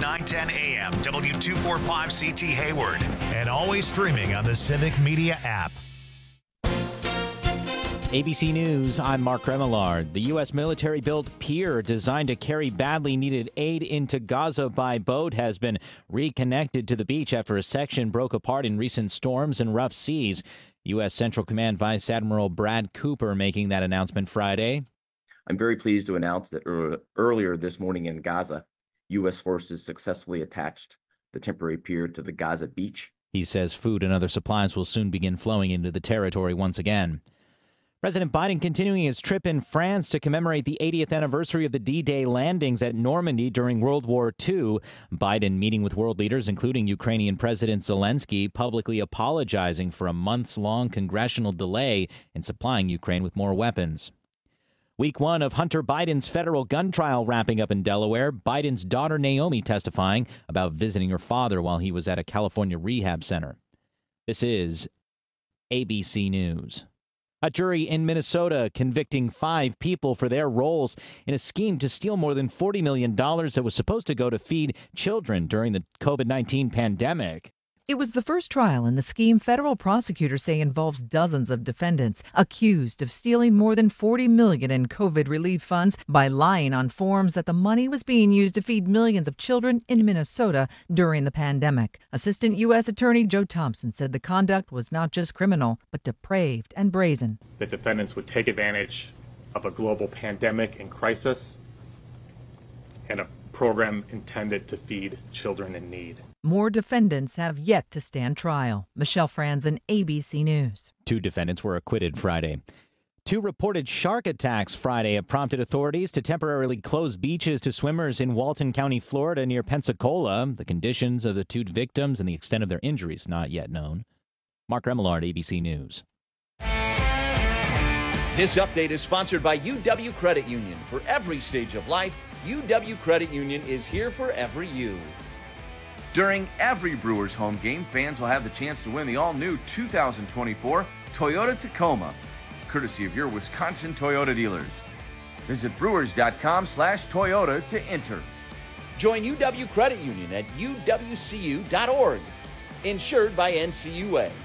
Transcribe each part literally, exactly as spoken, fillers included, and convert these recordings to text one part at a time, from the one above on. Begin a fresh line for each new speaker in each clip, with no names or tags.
nine ten A M, W two forty-five C T Hayward, and always streaming on the Civic Media app.
A B C News, I'm Mark Remillard. The U S military-built pier designed to carry badly needed aid into Gaza by boat has been reconnected to the beach after a section broke apart in recent storms and rough seas. U S. Central Command Vice Admiral Brad Cooper making that announcement Friday.
I'm very pleased to announce that er- earlier this morning in Gaza, U S forces successfully attached the temporary pier to the Gaza beach.
He says food and other supplies will soon begin flowing into the territory once again. President Biden continuing his trip in France to commemorate the eightieth anniversary of the D-Day landings at Normandy during World War Two. Biden meeting with world leaders, including Ukrainian President Zelensky, publicly apologizing for a months-long congressional delay in supplying Ukraine with more weapons. Week one of Hunter Biden's federal gun trial wrapping up in Delaware. Biden's daughter Naomi testifying about visiting her father while he was at a California rehab center. This is A B C News. A jury in Minnesota convicting five people for their roles in a scheme to steal more than forty million dollars that was supposed to go to feed children during the covid nineteen pandemic.
It was the first trial in the scheme federal prosecutors say involves dozens of defendants accused of stealing more than forty million dollars in COVID relief funds by lying on forms that the money was being used to feed millions of children in Minnesota during the pandemic. Assistant U S. Attorney Joe Thompson said the conduct was not just criminal, but depraved and brazen.
The defendants would take advantage of a global pandemic and crisis and a program intended to feed children in need.
More defendants have yet to stand trial. Michelle Franzen, A B C News.
Two defendants were acquitted Friday. Two reported shark attacks Friday have prompted authorities to temporarily close beaches to swimmers in Walton County, Florida, near Pensacola. The conditions of the two victims and the extent of their injuries not yet known. Mark Remillard, A B C News.
This update is sponsored by U W Credit Union. For every stage of life, U W Credit Union is here for every you. During every Brewers home game, fans will have the chance to win the all-new two thousand twenty-four Toyota Tacoma, courtesy of your Wisconsin Toyota dealers. Visit brewers.com slash Toyota to enter. Join U W Credit Union at U W C U dot org. Insured by N C U A.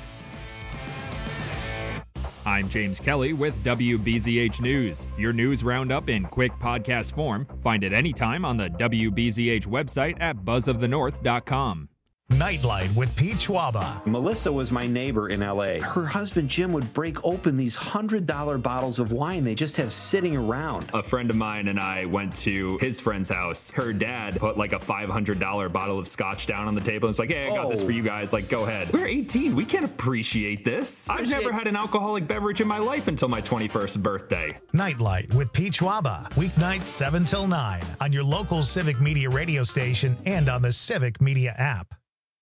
I'm James Kelly with W B Z H News, your news roundup in quick podcast form. Find it anytime on the W B Z H website at buzz of the north dot com.
Nightlight with Pete Schwaba.
Melissa was my neighbor in L A. Her husband Jim would break open these one hundred dollar bottles of wine they just have sitting around.
A friend of mine and I went to his friend's house. Her dad put like a five hundred dollar bottle of scotch down on the table and was like, hey, I got oh. this for you guys. Like, go ahead. We're eighteen. We can't appreciate this. I've never had an alcoholic beverage in my life until my twenty-first birthday.
Nightlight with Pete Schwaba. Weeknights seven till nine on your local Civic Media radio station and on the Civic Media app.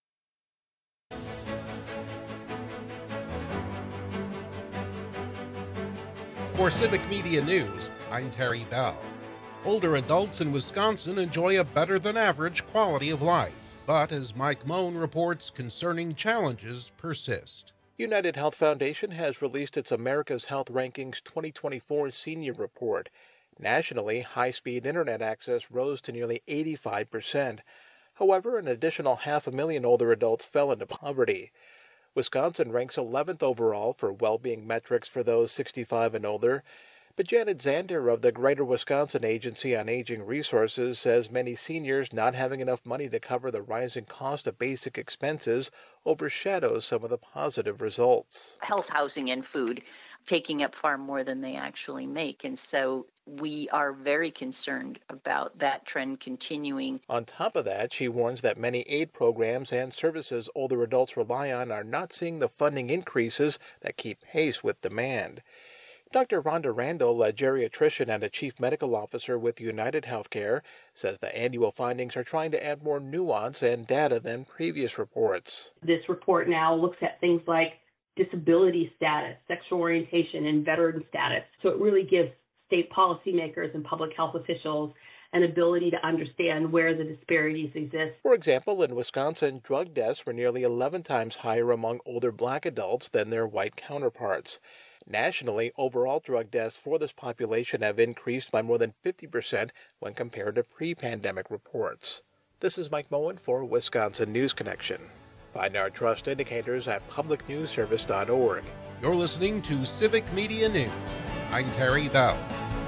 For Civic Media News, I'm Terry Bell. Older adults in Wisconsin enjoy a better-than-average quality of life, but as Mike Moan reports, concerning challenges persist.
United Health Foundation has released its America's Health Rankings twenty twenty-four Senior Report. Nationally, high-speed internet access rose to nearly eighty-five percent. However, an additional half a million older adults fell into poverty. Wisconsin ranks eleventh overall for well-being metrics for those sixty-five and older, but Janet Zander of the Greater Wisconsin Agency on Aging Resources says many seniors not having enough money to cover the rising cost of basic expenses overshadows some of the positive results.
Health, housing, and food taking up far more than they actually make, and so we are very concerned about that trend continuing.
On top of that, she warns that many aid programs and services older adults rely on are not seeing the funding increases that keep pace with demand. Doctor Rhonda Randall, a geriatrician and a chief medical officer with United Healthcare, says the annual findings are trying to add more nuance and data than previous reports.
This report now looks at things like disability status, sexual orientation, and veteran status. So it really gives state policymakers and public health officials an ability to understand where the disparities exist.
For example, in Wisconsin, drug deaths were nearly eleven times higher among older black adults than their white counterparts. Nationally, overall drug deaths for this population have increased by more than fifty percent when compared to pre-pandemic reports. This is Mike Moen for Wisconsin News Connection. Find our trust indicators at public news service dot org.
You're listening to Civic Media News. I'm Terry Bell.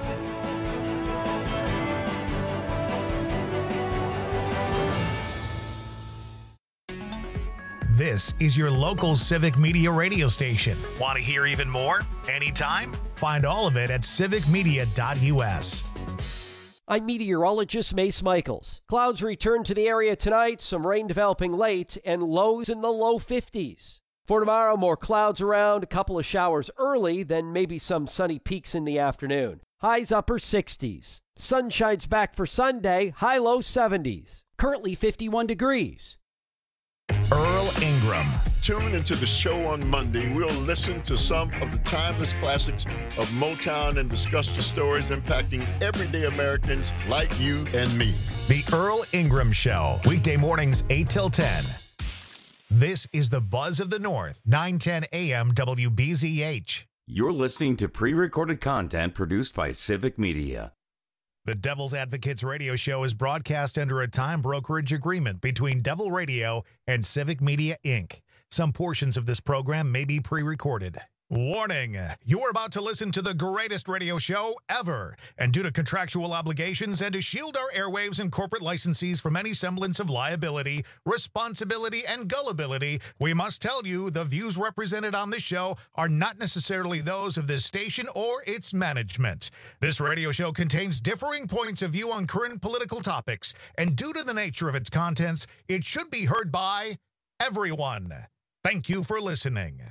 This is your local Civic Media radio station. Want to hear even more? Anytime? Find all of it at civic media dot u s.
I'm meteorologist Mace Michaels. Clouds return to the area tonight, some rain developing late, and lows in the low fifties. For tomorrow, more clouds around, a couple of showers early, then maybe some sunny peaks in the afternoon. Highs upper sixties. Sunshine's back for Sunday, high-low seventies. Currently fifty-one degrees.
Earl Ingram.
Tune into the show on Monday. We'll listen to some of the timeless classics of Motown and discuss the stories impacting everyday Americans like you and me.
The Earl Ingram Show, weekday mornings eight till ten. This is the Buzz of the North, nine ten a m W B Z H.
You're listening to pre-recorded content produced by Civic Media.
The Devil's Advocates radio show is broadcast under a time brokerage agreement between Devil Radio and Civic Media, Incorporated. Some portions of this program may be pre-recorded. Warning, you're about to listen to the greatest radio show ever. And due to contractual obligations and to shield our airwaves and corporate licensees from any semblance of liability, responsibility, and gullibility, we must tell you the views represented on this show are not necessarily those of this station or its management. This radio show contains differing points of view on current political topics, and due to the nature of its contents, it should be heard by everyone. Thank you for listening.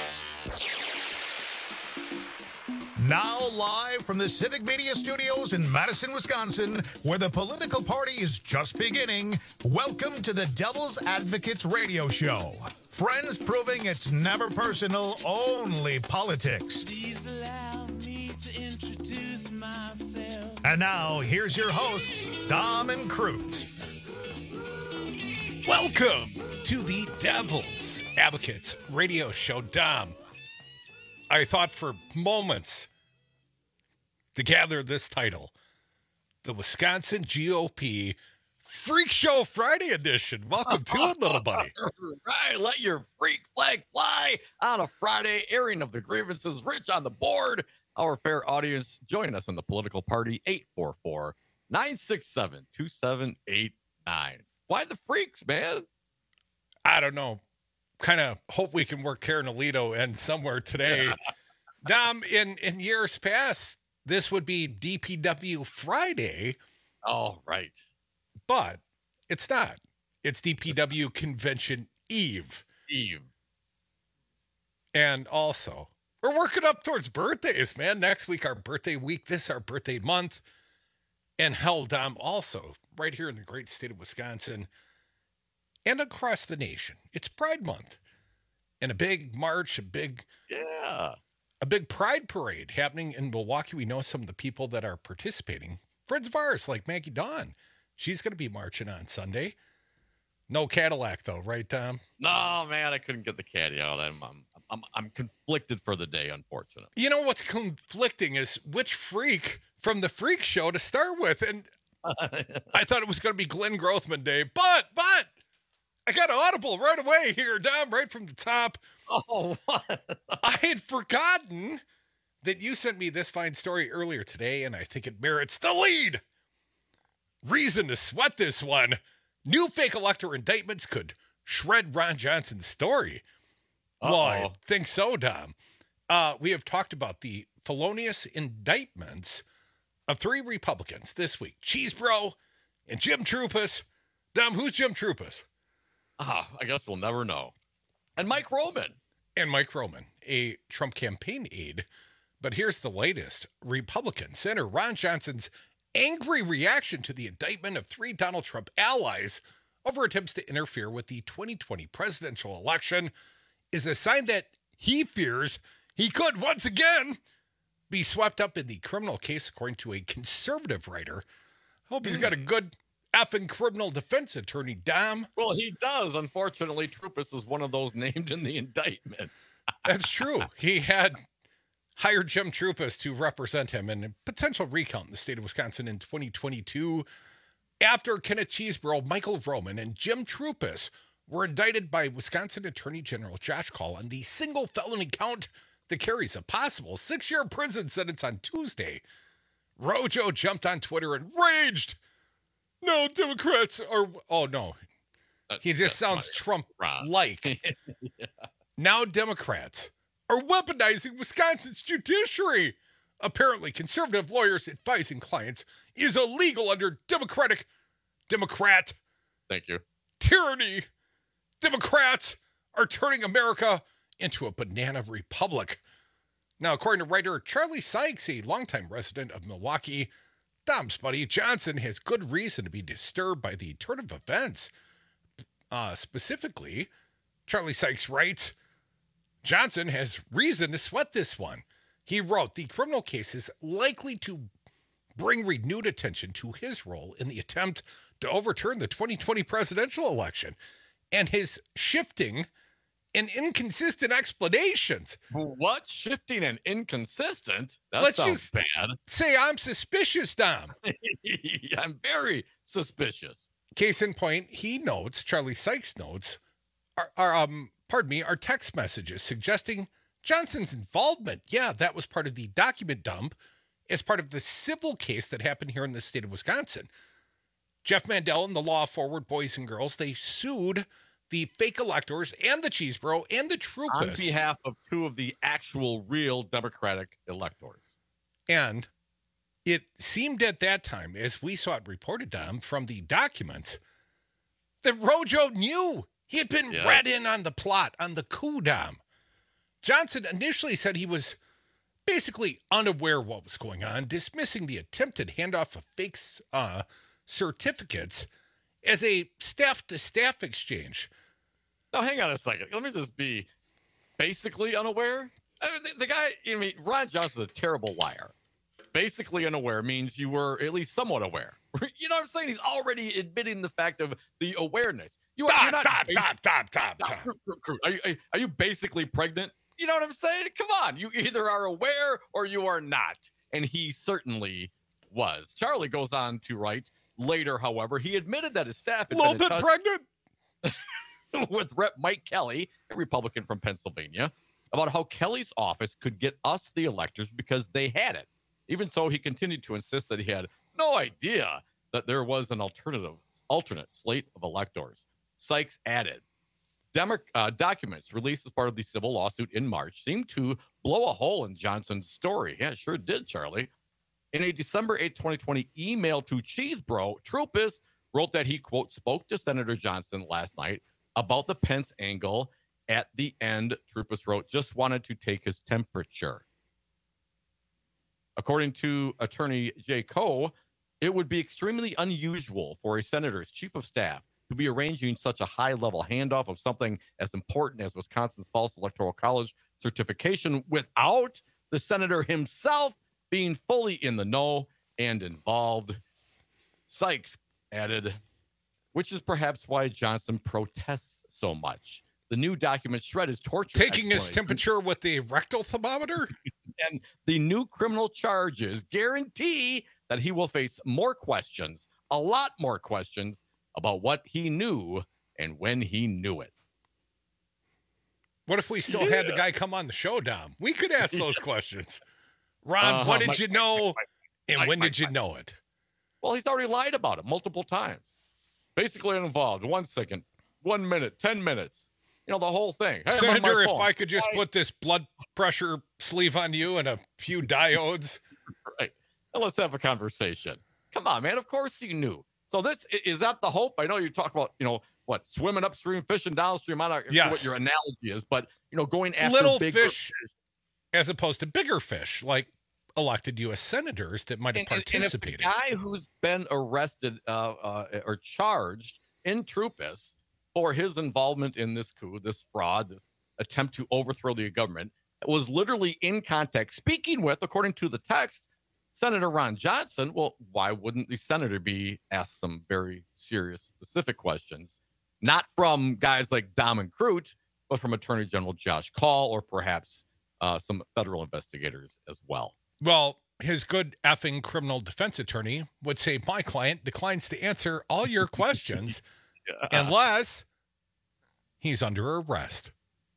Now live from the Civic Media Studios in Madison, Wisconsin, where the political party is just beginning, welcome to the Devil's Advocates radio show. Friends proving it's never personal, only politics. Please allow me to introduce myself. And now, here's your hosts, Dom and Crute.
Welcome to the Devil's Advocates radio show. Dom, I thought for moments to gather this title, the Wisconsin G O P Freak Show Friday edition. Welcome to it, little buddy.
Right, let your freak flag fly on a Friday, airing of the grievances. Rich on the board. Our fair audience, join us in the political party, eight four four, nine six seven, two seven eight nine. Why the freaks, man?
I don't know. Kind of hope we can work Karen Alito in somewhere today. Dom, in, in years past, this would be D P W Friday.
Oh, right.
But it's not. It's D P W Convention Eve.
Eve.
And also, we're working up towards birthdays, man. Next week, our birthday week. This, our birthday month. And hell, Dom, also, right here in the great state of Wisconsin and across the nation, it's Pride Month. And a big march, a big...
Yeah.
A big pride parade happening in Milwaukee. We know some of the people that are participating. Friends of ours, like Maggie Dawn. She's going to be marching on Sunday. No Cadillac, though, right, Tom?
No, man, I couldn't get the caddy out. I'm, I'm, I'm, I'm conflicted for the day, unfortunately.
You know what's conflicting is which freak from the Freak Show to start with. And I thought it was going to be Glenn Grothman Day. But, but, I got Audible right away here, Dom, right from the top.
Oh, what?
I had forgotten that you sent me this fine story earlier today, and I think it merits the lead. Reason to sweat this one. New fake elector indictments could shred Ron Johnson's story. Uh-oh. Well, I think so, Dom. Uh, we have talked about the felonious indictments of three Republicans this week. Cheese Bro and Jim Troupis. Dom, who's Jim Troupis?
Ah, I guess we'll never know. And Mike Roman.
And Mike Roman, a Trump campaign aide. But here's the latest. Republican Senator Ron Johnson's angry reaction to the indictment of three Donald Trump allies over attempts to interfere with the twenty twenty presidential election is a sign that he fears he could once again be swept up in the criminal case, according to a conservative writer. I hope he's got a good effing criminal defense attorney, Dom.
Well, he does. Unfortunately, Troupis is one of those named in the indictment.
That's true. He had hired Jim Troupis to represent him in a potential recount in the state of Wisconsin in twenty twenty-two. After Kenneth Chesebro, Michael Roman, and Jim Troupis were indicted by Wisconsin Attorney General Josh Kaul on the single felony count that carries a possible six-year prison sentence on Tuesday, Rojo jumped on Twitter and raged. No, Democrats are... Oh, no.
That's,
he just sounds Trump-like. Yeah. Now Democrats are weaponizing Wisconsin's judiciary. Apparently, conservative lawyers advising clients is illegal under Democratic... Democrat...
Thank you.
Tyranny. Democrats are turning America into a banana republic. Now, according to writer Charlie Sykes, a longtime resident of Milwaukee, Dom's buddy Johnson has good reason to be disturbed by the turn of events. Uh, specifically, Charlie Sykes writes, Johnson has reason to sweat this one. He wrote, the criminal case is likely to bring renewed attention to his role in the attempt to overturn the twenty twenty presidential election and his shifting and inconsistent explanations.
What? Shifting and inconsistent? That
Let's
sounds
just
bad.
Say I'm suspicious, Dom.
I'm very suspicious.
Case in point, he notes, Charlie Sykes notes, are, are um, pardon me, our text messages suggesting Johnson's involvement. Yeah, that was part of the document dump as part of the civil case that happened here in the state of Wisconsin. Jeff Mandel and the Law Forward Boys and Girls, they sued the fake electors and the Chesebro and the Troupis.
On behalf of two of the actual real Democratic electors.
And it seemed at that time, as we saw it reported, Dom, from the documents, that Rojo knew. He had been
yes.
read in on the plot, on the coup, Dom. Johnson initially said he was basically unaware what was going on, dismissing the attempted handoff of fake uh, certificates as a staff-to-staff exchange.
Now, hang on a second. Let me just be basically unaware. I mean, the, the guy, I mean, Ron Johnson's a terrible liar. Basically unaware means you were at least somewhat aware. You know what I'm saying? He's already admitting the fact of the awareness. You are,
stop,
you're not
stop,
basic,
stop, stop, stop, stop.
stop. Are, you, are you basically pregnant? You know what I'm saying? Come on. You either are aware or you are not. And he certainly was. Charlie goes on to write later, however, he admitted that his staff had
a little
been
bit pregnant
with Rep Mike Kelly, a Republican from Pennsylvania, about how Kelly's office could get us the electors because they had it. Even so, he continued to insist that he had no idea that there was an alternative, alternate slate of electors. Sykes added, Demo- uh, documents released as part of the civil lawsuit in March seemed to blow a hole in Johnson's story. Yeah, it sure did, Charlie. In a December eighth, twenty twenty email to Chesebro, Troupis wrote that he, quote, spoke to Senator Johnson last night about the Pence angle. At the end, Troupis wrote, just wanted to take his temperature. According to attorney Jay Coe, it would be extremely unusual for a senator's chief of staff to be arranging such a high-level handoff of something as important as Wisconsin's false electoral college certification without the senator himself being fully in the know and involved. Sykes added, which is perhaps why Johnson protests so much. The new document shred is torture.
Taking his temperature with the rectal thermometer?
And the new criminal charges guarantee that he will face more questions, a lot more questions, about what he knew and when he knew it.
What if we still yeah. had the guy come on the show, Dom? We could ask those questions. Ron, uh-huh. what did Mike, you know, Mike, Mike, and Mike, when Mike, did you Mike. know it?
Well, he's already lied about it multiple times. Basically involved. One second, one minute, ten minutes. You know, the whole thing. Hey,
Senator, if I could just I... put this blood pressure sleeve on you and a few diodes.
Right. Now let's have a conversation. Come on, man. Of course you knew. So this, is that the hope? I know you talk about, you know, what, swimming upstream, fishing downstream. I don't know yes. what your analogy is, but, you know, going after
little
bigger
fish, fish as opposed to bigger fish, like elected U S senators that might have and, participated.
And if the guy who's been arrested uh, uh, or charged in Troupis for his involvement in this coup, this fraud, this attempt to overthrow the government, was literally in contact speaking with, according to the text, Senator Ron Johnson. Well, why wouldn't the senator be asked some very serious, specific questions? Not from guys like Dom and Crute, but from Attorney General Josh Kaul or perhaps uh, some federal investigators as well.
Well,
his good effing criminal defense attorney would say, my client declines to answer all your questions yeah. unless he's under arrest.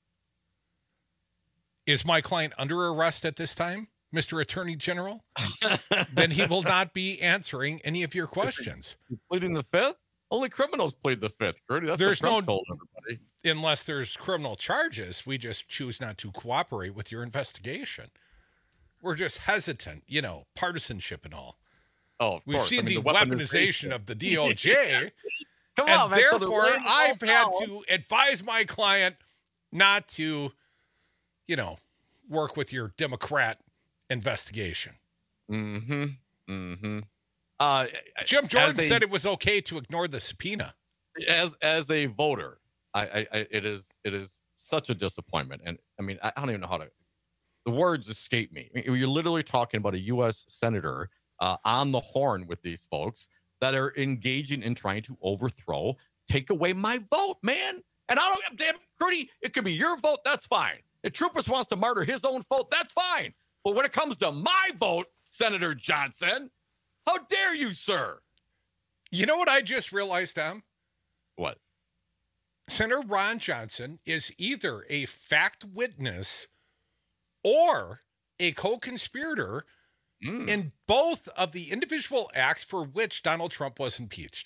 Is my client under arrest at this time, Mister Attorney General? Then he will not be answering any of your questions.
He's pleading the fifth? Only criminals plead the fifth, Gertie. That's
there's
what Trump
no,
told everybody.
Unless there's criminal charges, we just choose not to cooperate with your investigation. We're just hesitant, you know, partisanship and all.
Oh, of
We've
course.
seen
I mean,
the,
the
weaponization.
weaponization
of the D O J.
Come
and
on, man. So
therefore,
they're
I've had
power.
to advise my client not to, you know, work with your Democrat investigation.
Mm-hmm. Mm-hmm. Uh,
Jim Jordan
a,
said it was okay to ignore the subpoena.
As as a voter, I, I, I it is it is such a disappointment. And I mean, I don't even know how to. The words escape me. I mean, you're literally talking about a U S senator uh, on the horn with these folks that are engaging in trying to overthrow, take away my vote, man. And I don't, damn, Gertie, it could be your vote. That's fine. If Troopers wants to martyr his own vote, that's fine. But when it comes to my vote, Senator Johnson, how dare you, sir?
You know what I just realized, Tom?
What?
Senator Ron Johnson is either a fact witness or a co-conspirator mm. in both of the individual acts for which Donald Trump was impeached.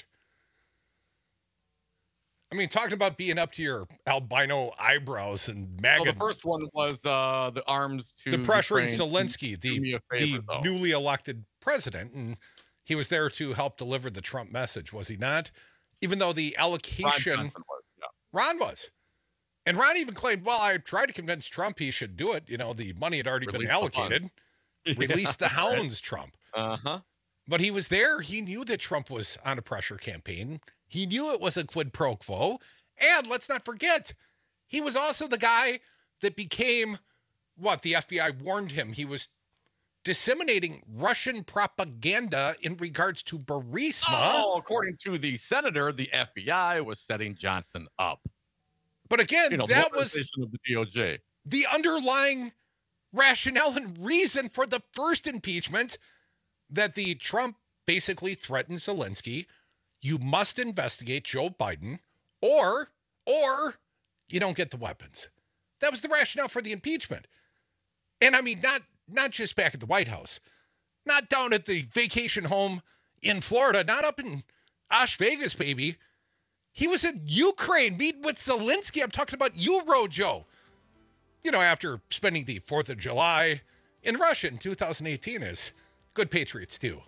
I mean, talking about being up to your albino eyebrows and MAGA.
Well, the first one was uh, the arms to
the pressuring
Ukraine.
Zelensky, the,
favor,
the newly elected president, and he was there to help deliver the Trump message, was he not? Even though the allocation,
Ron was, yeah.
Ron was. And Ron even claimed, well, I tried to convince Trump he should do it. You know, the money had already
Release
been allocated. Release the hounds, right. Trump.
Uh-huh.
But he was there. He knew that Trump was on a pressure campaign. He knew it was a quid pro quo. And let's not forget, he was also the guy that became, what, the F B I warned him. He was disseminating Russian propaganda in regards to Burisma.
Oh, according to the senator, the F B I was setting Johnson up.
But again,
you know,
that was
of the D O J.
The underlying rationale and reason for the first impeachment, that the Trump basically threatened Zelensky. You must investigate Joe Biden, or or you don't get the weapons. That was the rationale for the impeachment. And I mean, not not just back at the White House, not down at the vacation home in Florida, not up in Las Vegas, baby. He was in Ukraine meeting with Zelensky. I'm talking about you, Rojo. You know, after spending the fourth of July in Russia in two thousand eighteen, as good patriots do.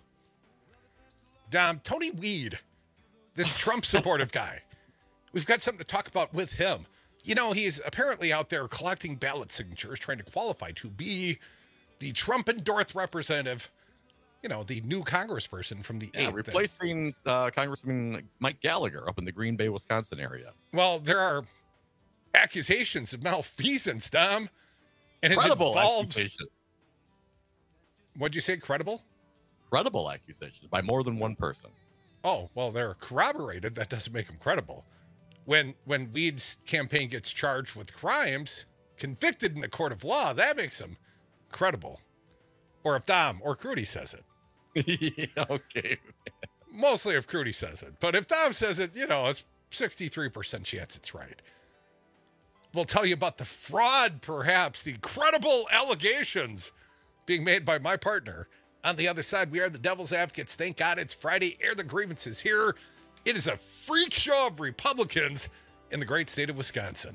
Dom, Tony Weed, this Trump supportive guy. We've got something to talk about with him. You know, he's apparently out there collecting ballot signatures, trying to qualify to be the Trump-endorsed representative, you know, the new congressperson from the
yeah,
eighth.
Replacing uh, Congressman Mike Gallagher up in the Green Bay, Wisconsin area.
Well, there are accusations of malfeasance, Dom. And
Credible
it involves...
accusation.
What'd you say, credible?
Credible accusations by more than one person.
Oh, well, they're corroborated. That doesn't make them credible. When when Weed's campaign gets charged with crimes, convicted in a court of law, that makes him credible. Or if Dom or Crudy says
it. Okay.
Mostly if Crudy says it. But if Dom says it, you know, it's sixty-three percent chance it's right. We'll tell you about the fraud, perhaps, the credible allegations being made by my partner. On the other side, we are the Devil's Advocates. Thank God it's Friday. Air the grievances here. It is a freak show of Republicans in the great state of Wisconsin.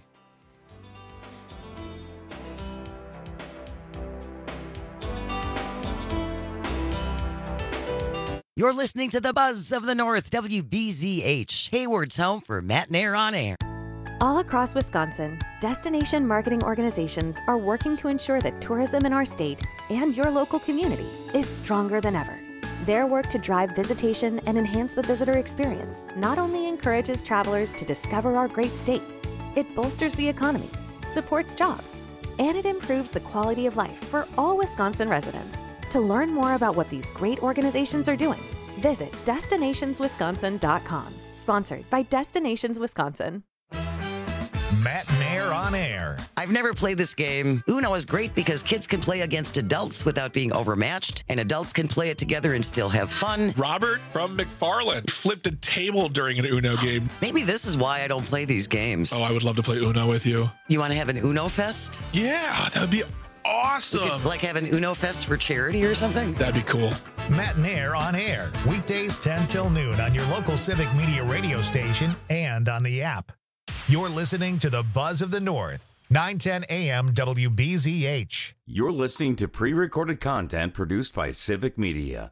You're listening to the Buzz of the North, W B Z H, Hayward's home for Matt Nair on air.
All across Wisconsin, destination marketing organizations are working to ensure that tourism in our state and your local community is stronger than ever. Their work to drive visitation and enhance the visitor experience not only encourages travelers to discover our great state, it bolsters the economy, supports jobs, and it improves the quality of life for all Wisconsin residents. To learn more about what these great organizations are doing, visit destinations wisconsin dot com. Sponsored by Destinations Wisconsin.
Matt Nair on on air.
I've never played this game. Uno is great because kids can play against adults without being overmatched, and adults can play it together and still have fun.
Robert from McFarland flipped a table during an Uno game.
Maybe this is why I don't play these games.
Oh, I would love to play Uno with you.
You want to have an Uno Fest?
Yeah, that would be awesome.
We could, like, have an Uno Fest for charity or something?
That'd be cool.
Matt and Air on air, weekdays ten till noon on your local Civic Media radio station and on the app. You're listening to the Buzz of the North, nine ten A M W B Z H.
You're listening to pre-recorded content produced by Civic Media.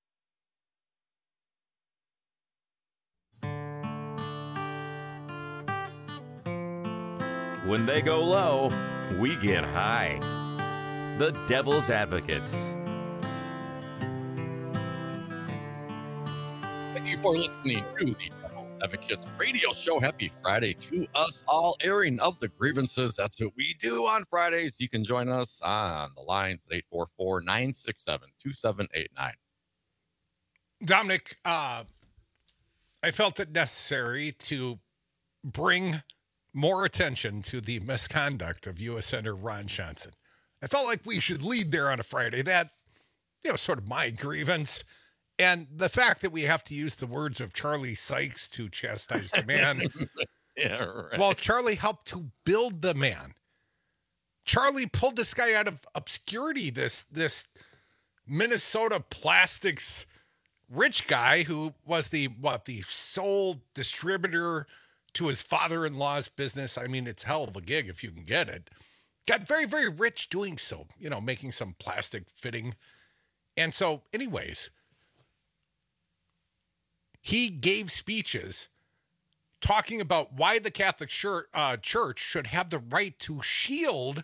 When they go low, we get high. The Devil's Advocates.
Thank you for listening to the Devil's Advocates radio show. Happy Friday to us all, airing of the grievances. That's what we do on Fridays. You can join us on the lines at eight four four, nine six seven, two seven eight nine.
Dominic, uh, I felt it necessary to bring more attention to the misconduct of U S Senator Ron Johnson. I felt like we should lead there on a Friday. That, you know, sort of my grievance. And the fact that we have to use the words of Charlie Sykes to chastise the man.
Yeah, right.
Well, Charlie helped to build the man. Charlie pulled this guy out of obscurity, this, this Minnesota plastics rich guy who was the, what, the sole distributor to his father-in-law's business. I mean, it's hell of a gig if you can get it. Got very, very rich doing so, you know, making some plastic fitting. And so, anyways, he gave speeches talking about why the Catholic Church, uh, Church should have the right to shield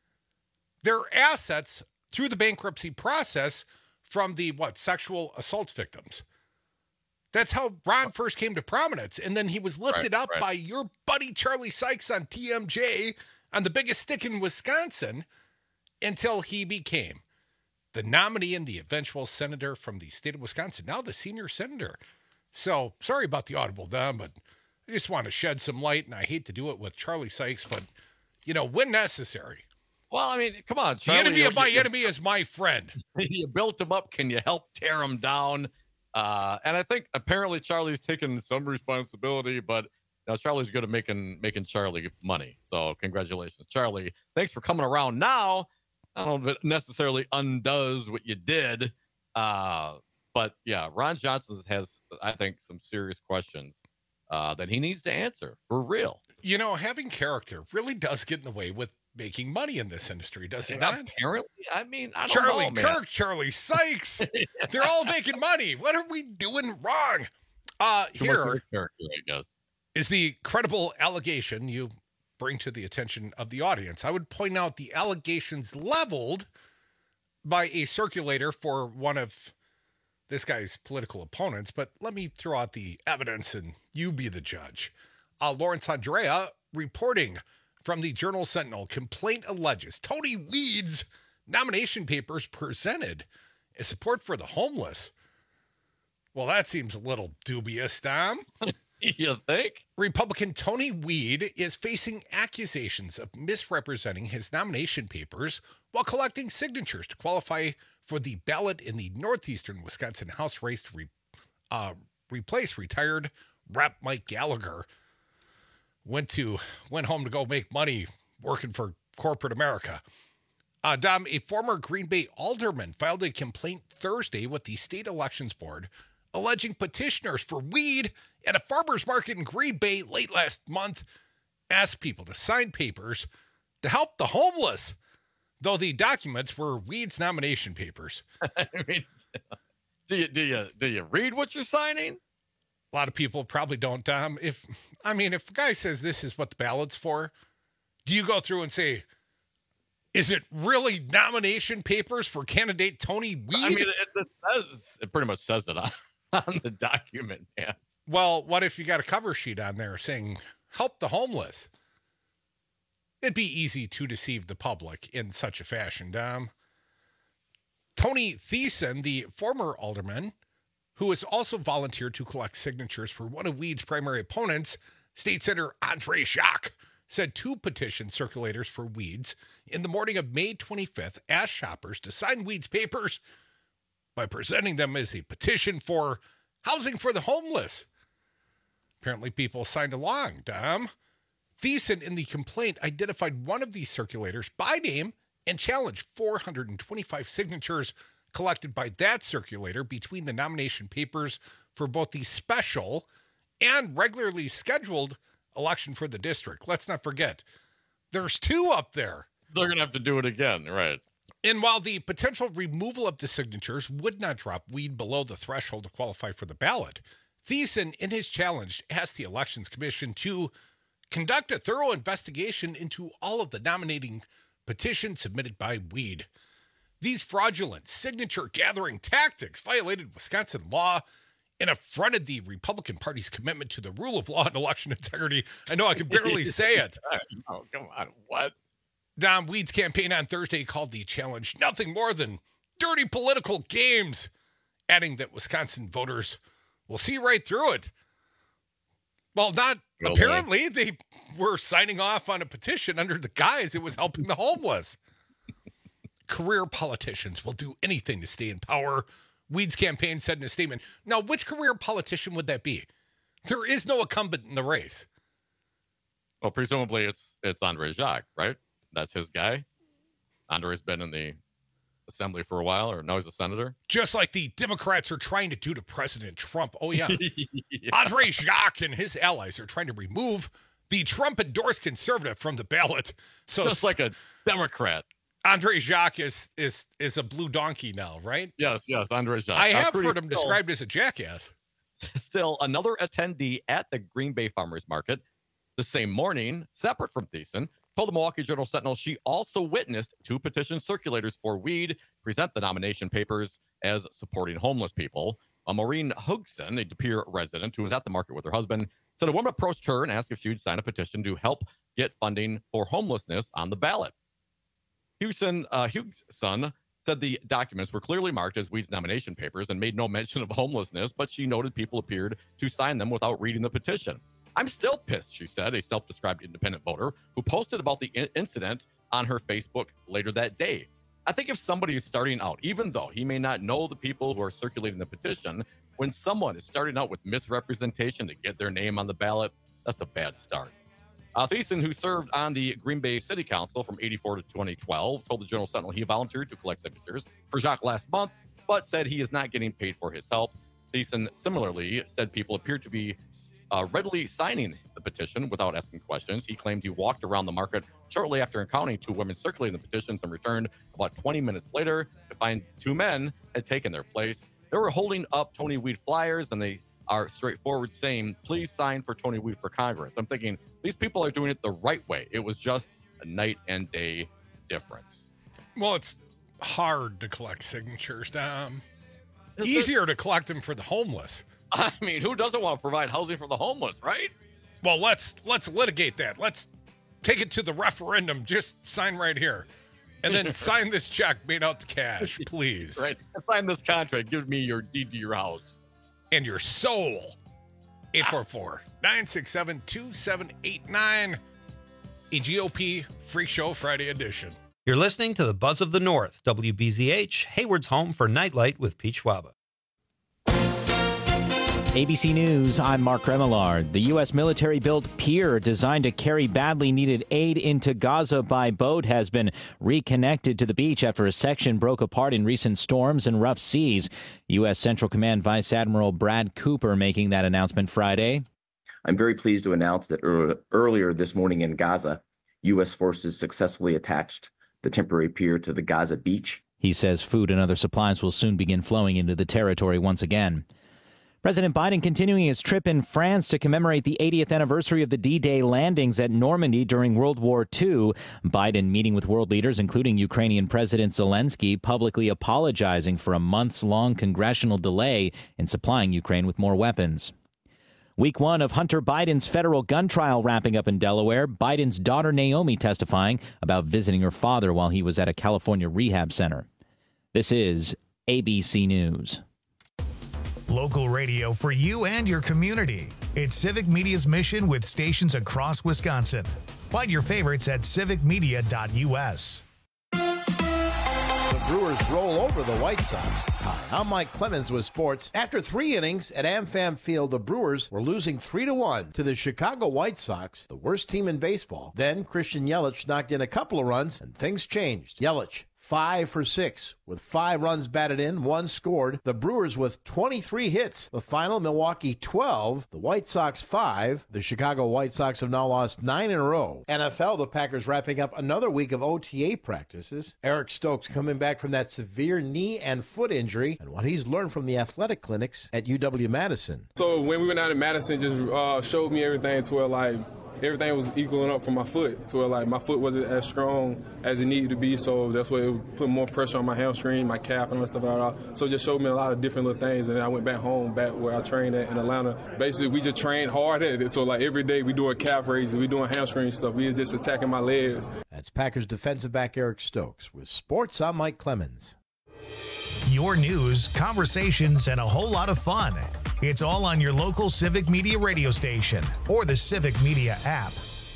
their assets through the bankruptcy process from the, what, sexual assault victims. That's how Ron first came to prominence. And then he was lifted right, up right. by your buddy Charlie Sykes on T M J on the biggest stick in Wisconsin until he became the nominee and the eventual senator from the state of Wisconsin, now the senior senator. So sorry about the audible, Dom, but I just want to shed some light, and I hate to do it with Charlie Sykes, but, you know, when necessary.
Well, I mean, come on, Charlie.
The enemy
you,
of my
you,
enemy is my friend.
You built him up. Can you help tear him down? Uh, and I think apparently Charlie's taken some responsibility, but you know, Charlie's good at making making Charlie money. So congratulations, Charlie. Thanks for coming around now. I don't know if it necessarily undoes what you did. Uh, but yeah, Ron Johnson has, I think, some serious questions uh, that he needs to answer for real.
You know, having character really does get in the way with making money in this industry, does it
yeah,
not?
Apparently, I mean, I don't
Charlie
know,
Kirk,
man.
Charlie Sykes, they're all making money. What are we doing wrong? Uh,
Too
here
much character, I guess.
is the credible allegation you bring to the attention of the audience. I would point out the allegations leveled by a circulator for one of this guy's political opponents, but let me throw out the evidence and you be the judge. Uh, Lawrence Andrea reporting from the Journal Sentinel, complaint alleges Tony Weed's nomination papers presented as support for the homeless. Well, that seems a little dubious, Tom.
You think?
Republican Tony Weed is facing accusations of misrepresenting his nomination papers while collecting signatures to qualify for the ballot in the northeastern Wisconsin House race to re- uh, replace retired Rep Mike Gallagher. Went to went home to go make money working for corporate America. Uh, Dom, a former Green Bay alderman filed a complaint Thursday with the state elections board, alleging petitioners for weed at a farmer's market in Green Bay late last month asked people to sign papers to help the homeless, though the documents were Weed's nomination papers.
I mean, do you do you do you read what you're signing?
A lot of people probably don't, Dom. If I mean, if a guy says this is what the ballot's for, do you go through and say, is it really nomination papers for candidate Tony Weed?
I mean, it, it says it pretty much says it on, on the document, man.
Well, what if you got a cover sheet on there saying help the homeless? It'd be easy to deceive the public in such a fashion, Dom. Tony Thiessen, the former alderman, who has also volunteered to collect signatures for one of Weed's primary opponents, State Senator Andre Jacques, said two petition circulators for weeds in the morning of May twenty-fifth asked shoppers to sign weeds papers by presenting them as a petition for housing for the homeless. Apparently people signed along, Dom. Thiessen in the complaint identified one of these circulators by name and challenged four hundred twenty-five signatures collected by that circulator between the nomination papers for both the special and regularly scheduled election for the district. Let's not forget, there's two up there.
They're going to have to do it again, right?
And while the potential removal of the signatures would not drop weed below the threshold to qualify for the ballot, Thiessen, in his challenge, asked the Elections Commission to conduct a thorough investigation into all of the nominating petitions submitted by weed. These fraudulent signature gathering tactics violated Wisconsin law and affronted the Republican Party's commitment to the rule of law and election integrity. I know I can barely say it.
Oh, come on. What?
Dom Weed's campaign on Thursday called the challenge nothing more than dirty political games, adding that Wisconsin voters will see right through it. Well, not well, apparently. Man. They were signing off on a petition under the guise it was helping the homeless. Career politicians will do anything to stay in power, Weed's campaign said in a statement. Now, which career politician would that be? There is no incumbent in the race.
Well, presumably it's it's Andre Jacques, right? That's his guy. Andre's been in the assembly for a while, or now he's a senator.
Just like the Democrats are trying to do to President Trump. Oh, yeah. yeah. Andre Jacques and his allies are trying to remove the Trump-endorsed conservative from the ballot. So
Just like a Democrat.
Andre Jacques is is is a blue donkey now, right?
Yes, yes, Andre Jacques.
I have heard him still, described as a jackass.
Still, another attendee at the Green Bay Farmers Market the same morning, separate from Thiessen, told the Milwaukee Journal Sentinel she also witnessed two petition circulators for weed present the nomination papers as supporting homeless people. A Maureen Hugson, a De Pere resident who was at the market with her husband, said a woman approached her and asked if she would sign a petition to help get funding for homelessness on the ballot. Hugson, uh, Hugson said the documents were clearly marked as Weed's nomination papers and made no mention of homelessness, but she noted people appeared to sign them without reading the petition. I'm still pissed, she said, a self-described independent voter who posted about the in- incident on her Facebook later that day. I think if somebody is starting out, even though he may not know the people who are circulating the petition, when someone is starting out with misrepresentation to get their name on the ballot, that's a bad start. Uh, Thiessen, who served on the Green Bay City Council from eighty-four to twenty twelve, told the Journal Sentinel he volunteered to collect signatures for Jacques last month, but said he is not getting paid for his help. Thiessen similarly said people appeared to be uh, readily signing the petition without asking questions. He claimed he walked around the market shortly after encountering two women circulating the petitions and returned about twenty minutes later to find two men had taken their place. They were holding up Tony Weed flyers, and they are straightforward saying, please sign for Tony Weed for Congress. I'm thinking, these people are doing it the right way. It was just a night and day difference.
Well, it's hard to collect signatures, Dom. Is Easier it? to collect them for the homeless.
I mean, who doesn't want to provide housing for the homeless, right?
Well, let's let's litigate that. Let's take it to the referendum. Just sign right here. And then sign this check made out to cash, please.
Right. Sign this contract. Give me your deed to your house.
And your soul. eight four four, nine six seven, two seven eight nine. A G O P Freak Show Friday edition.
You're listening to the Buzz of the North, W B Z H, Hayward's home for Nightlight with Pete Schwaba.
A B C News, I'm Mark Remillard. The U S military-built pier designed to carry badly needed aid into Gaza by boat has been reconnected to the beach after a section broke apart in recent storms and rough seas. U S Central Command Vice Admiral Brad Cooper making that announcement Friday.
I'm very pleased to announce that er- earlier this morning in Gaza, U S forces successfully attached the temporary pier to the Gaza beach.
He says food and other supplies will soon begin flowing into the territory once again. President Biden continuing his trip in France to commemorate the eightieth anniversary of the D-Day landings at Normandy during World War Two. Biden meeting with world leaders, including Ukrainian President Zelensky, publicly apologizing for a months-long congressional delay in supplying Ukraine with more weapons. Week one of Hunter Biden's federal gun trial wrapping up in Delaware. Biden's daughter Naomi testifying about visiting her father while he was at a California rehab center. This is A B C News.
Local radio for you and your community. It's Civic Media's mission with stations across Wisconsin. Find your favorites at civic media dot u s.
The Brewers roll over the White Sox. Hi, I'm Mike Clemens with sports. After three innings at AmFam Field, the Brewers were losing three to one to the Chicago White Sox, the worst team in baseball. Then Christian Yelich knocked in a couple of runs, and things changed. Yelich, five for six, with five runs batted in, one scored. The Brewers with twenty-three hits. The final, Milwaukee twelve, the White Sox five. The Chicago White Sox have now lost nine in a row. N F L, the Packers wrapping up another week of O T A practices. Eric Stokes coming back from that severe knee and foot injury, and what he's learned from the athletic clinics at U W-Madison.
So when we went out in Madison, just uh, showed me everything to where, like, everything was equaling up for my foot, to where, like, my foot wasn't as strong as it needed to be, so that's why it put more pressure on my hamstring, my calf, and all that stuff. Like that. So it just showed me a lot of different little things, and then I went back home, back where I trained at in Atlanta. Basically, we just trained hard at it, so, like, every day we doing calf raises, we doing hamstring stuff. We were just attacking my legs.
That's Packers defensive back Eric Stokes. With sports, I'm Mike Clemens.
Your news, conversations, and a whole lot of fun. It's all on your local Civic Media radio station or the Civic Media app.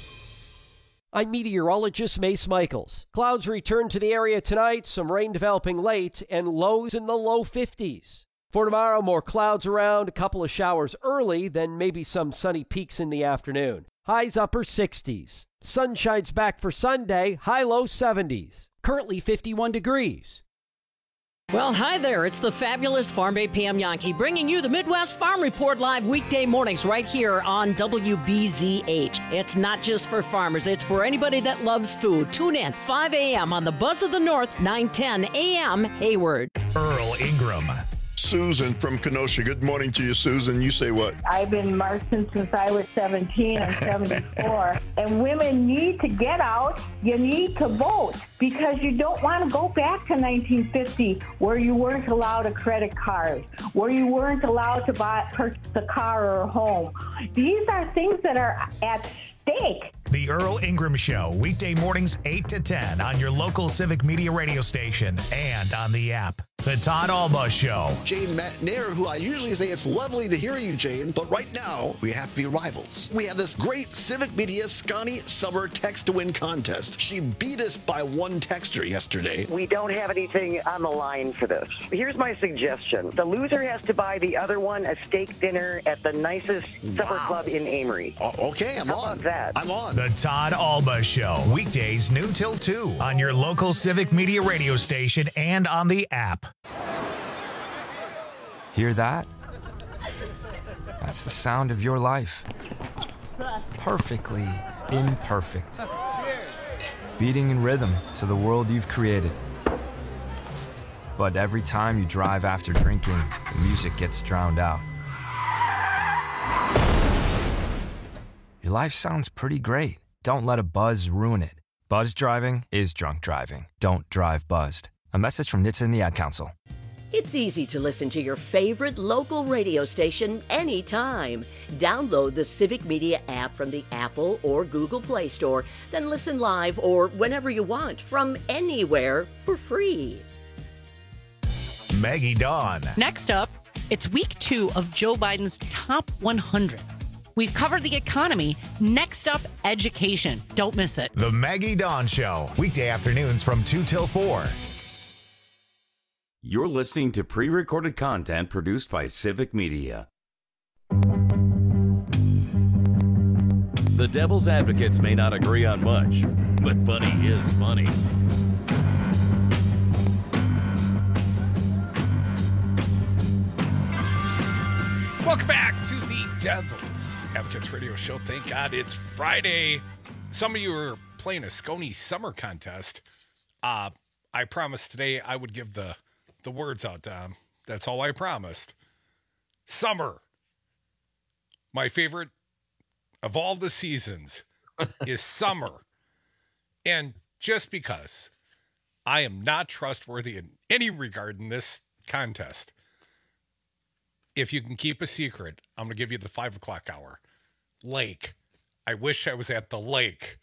I'm meteorologist Mace Michaels. Clouds return to the area tonight, some rain developing late, and lows in the low fifties. For tomorrow, more clouds around, a couple of showers early, then maybe some sunny peaks in the afternoon. Highs upper sixties. Sunshine's back for Sunday, high low seventies. Currently fifty-one degrees.
Well, hi there. It's the fabulous Farm Bay Pam Yankee bringing you the Midwest Farm Report live weekday mornings right here on W B Z H. It's not just for farmers. It's for anybody that loves food. Tune in five a.m. on the Buzz of the North, nine ten a.m. Hayward.
Earl Ingram.
Susan from Kenosha. Good morning to you, Susan. You say what?
I've been marching since I was seventeen. I'm seventy-four. And women need to get out. You need to vote because you don't want to go back to nineteen fifty where you weren't allowed a credit card, where you weren't allowed to buy purchase a car or a home. These are things that are at stake.
The Earl Ingram Show, weekday mornings eight to ten on your local Civic Media radio station and on the app. The Todd Alba Show.
Jane McNair, who I usually say it's lovely to hear you, Jane, but right now we have to be rivals. We have this great Civic Media Scotty Summer Text to Win contest. She beat us by one texter yesterday.
We don't have anything on the line for this. Here's my suggestion. The loser has to buy the other one a steak dinner at the nicest supper wow. club in Amory.
Uh, okay, I'm
How
on.
About that?
I'm on.
The Todd Alba Show, weekdays noon till two on your local Civic Media radio station and on the app.
Hear that? That's the sound of your life. Perfectly imperfect. Beating in rhythm to the world you've created. But every time you drive after drinking, the music gets drowned out. Your life sounds pretty great. Don't let a buzz ruin it. Buzz driving is drunk driving. Don't drive buzzed. A message from N H T S A and the Ad Council.
It's easy to listen to your favorite local radio station anytime. Download the Civic Media app from the Apple or Google Play Store, then listen live or whenever you want from anywhere for free.
Maggie Dawn.
Next up, it's week two of Joe Biden's top one hundred. We've covered the economy. Next up, education. Don't miss it.
The Maggie Dawn Show, weekday afternoons from two till four.
You're listening to pre-recorded content produced by Civic Media. The Devil's Advocates may not agree on much, but funny is funny.
Welcome back to the Devil's Advocates Radio Show. Thank God it's Friday. Some of you are playing a Scony Summer Contest. Uh, I promised today I would give the, the words out, Dom. That's all I promised. Summer. My favorite of all the seasons is summer. And just because I am not trustworthy in any regard in this contest, if you can keep a secret, I'm going to give you the five o'clock hour. Lake. I wish I was at the lake.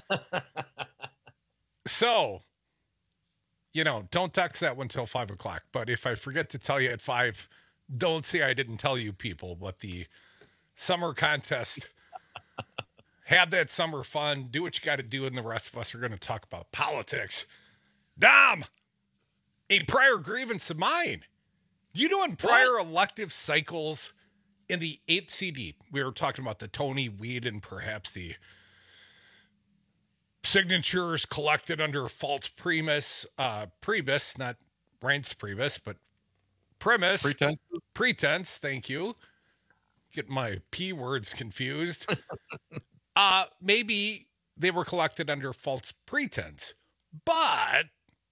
So, you know, don't text that one till five o'clock. But if I forget to tell you at five, don't say I didn't tell you people. But the summer contest have that summer fun, do what you got to do, and the rest of us are going to talk about politics. Dom, a prior grievance of mine. You know, in prior what? elective cycles in the eighth C D, we were talking about the Tony Weed and perhaps the signatures collected under false premise, uh, premise, not Reince Priebus, but premise.
Pretense.
Pretense, thank you. Get my P words confused. uh, maybe they were collected under false pretense. But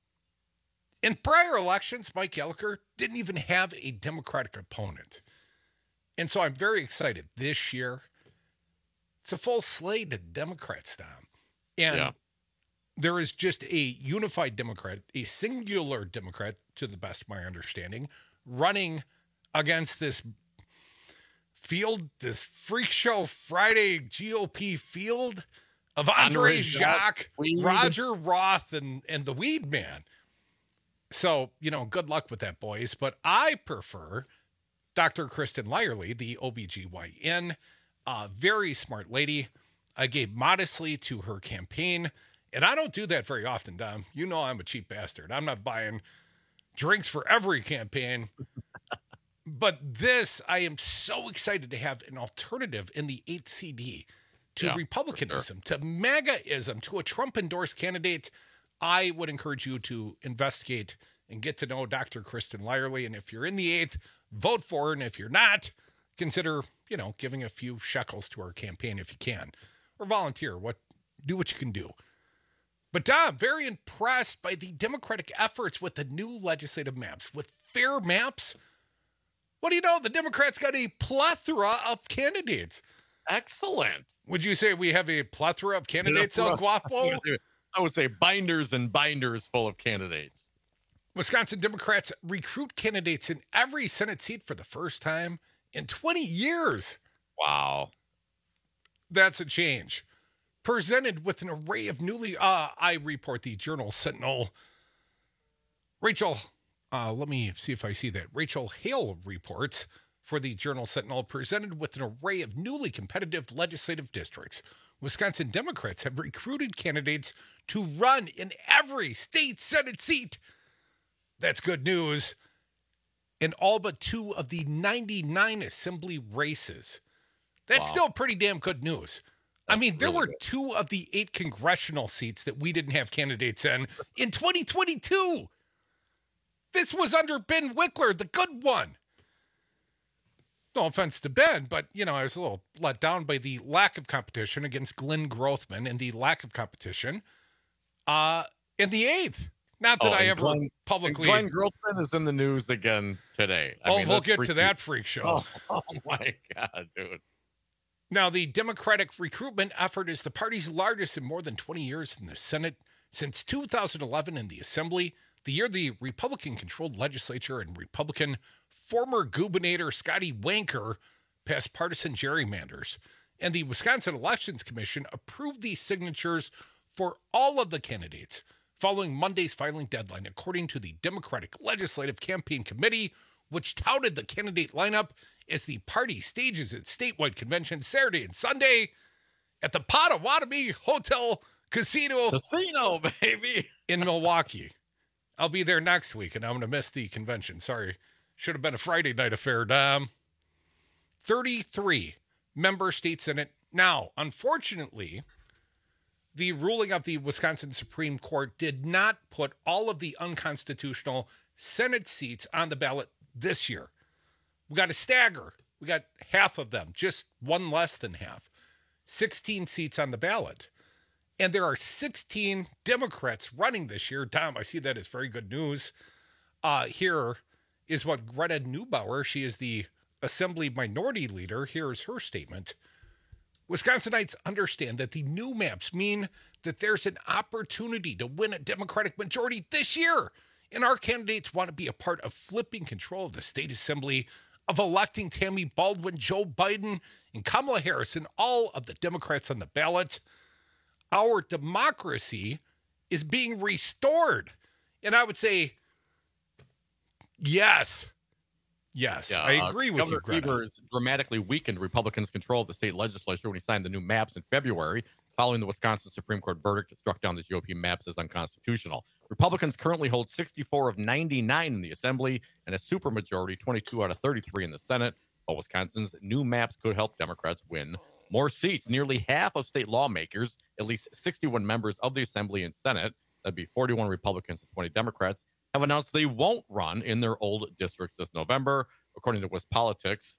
in prior elections, Mike Elicker didn't even have a Democratic opponent. And so I'm very excited this year. It's a full slate of Democrats now. And yeah. there is just a unified Democrat, a singular Democrat, to the best of my understanding, running against this field, this freak show Friday G O P field of Andre, Andre Jacques, Roger Roth, and, and the Weed Man. So, you know, good luck with that, boys. But I prefer Doctor Kristen Lyerly, the O B G Y N, a very smart lady. I gave modestly to her campaign, and I don't do that very often, Dom. You know I'm a cheap bastard. I'm not buying drinks for every campaign. But this, I am so excited to have an alternative in the eighth C D to yeah, Republicanism, sure. to MAGA-ism, to a Trump-endorsed candidate. I would encourage you to investigate and get to know Doctor Kristen Lyerly. And if you're in the eighth, vote for her. And if you're not, consider, you know, giving a few shekels to our campaign if you can. Or volunteer. What, do what you can do. But Dom, very impressed by the Democratic efforts with the new legislative maps. With fair maps, what do you know? The Democrats got a plethora of candidates.
Excellent.
Would you say we have a plethora of candidates, El Guapo?
I would say binders and binders full of candidates.
Wisconsin Democrats recruit candidates in every Senate seat for the first time in twenty years.
Wow.
That's a change. Presented with an array of newly, uh, I report the Journal Sentinel. Rachel, uh, let me see if I see that. Rachel Hale reports for the Journal Sentinel, presented with an array of newly competitive legislative districts. Wisconsin Democrats have recruited candidates to run in every state Senate seat. That's good news. In all but two of the ninety-nine assembly races. That's wow. still pretty damn good news. That's I mean, there really were good. two of the eight congressional seats that we didn't have candidates in in twenty twenty-two. This was under Ben Wickler, the good one. No offense to Ben, but, you know, I was a little let down by the lack of competition against Glenn Grothman and the lack of competition uh, in the eighth. Not that oh, I ever Glenn, publicly...
Glenn Grothman is in the news again today. I
oh,
mean,
we'll get
freaky.
to that freak show.
Oh, oh, my God, dude.
Now, the Democratic recruitment effort is the party's largest in more than twenty years in the Senate. Since two thousand eleven in the Assembly, the year the Republican-controlled legislature and Republican former gubernator Scotty Wanker passed partisan gerrymanders, and the Wisconsin Elections Commission approved these signatures for all of the candidates following Monday's filing deadline, according to the Democratic Legislative Campaign Committee, which touted the candidate lineup as the party stages its statewide convention Saturday and Sunday at the Potawatomi Hotel Casino,
Casino, baby,
in Milwaukee. I'll be there next week, and I'm going to miss the convention. Sorry. Should have been a Friday night affair, Dom. thirty-three member state Senate. Now, unfortunately, the ruling of the Wisconsin Supreme Court did not put all of the unconstitutional Senate seats on the ballot this year. We got a stagger. We got half of them, just one less than half. sixteen seats on the ballot. And there are sixteen Democrats running this year. Dom, I see that as very good news. Uh, here is what Greta Neubauer, she is the Assembly Minority Leader. Here is her statement. Wisconsinites understand that the new maps mean that there's an opportunity to win a Democratic majority this year. And our candidates want to be a part of flipping control of the state assembly, of electing Tammy Baldwin, Joe Biden, and Kamala Harris, and all of the Democrats on the ballot. Our democracy is being restored. And I would say, yes, Yes,
Yeah,
I
uh,
agree with
Governor
you, Greta.
Evers dramatically weakened Republicans' control of the state legislature when he signed the new maps in February, following the Wisconsin Supreme Court verdict that struck down the G O P maps as unconstitutional. Republicans currently hold sixty-four of ninety-nine in the Assembly and a supermajority, twenty-two out of thirty-three in the Senate. But Wisconsin's new maps could help Democrats win more seats. Nearly half of state lawmakers, at least sixty-one members of the Assembly and Senate, that'd be forty-one Republicans and twenty Democrats, have announced they won't run in their old districts this November, according to WisPolitics.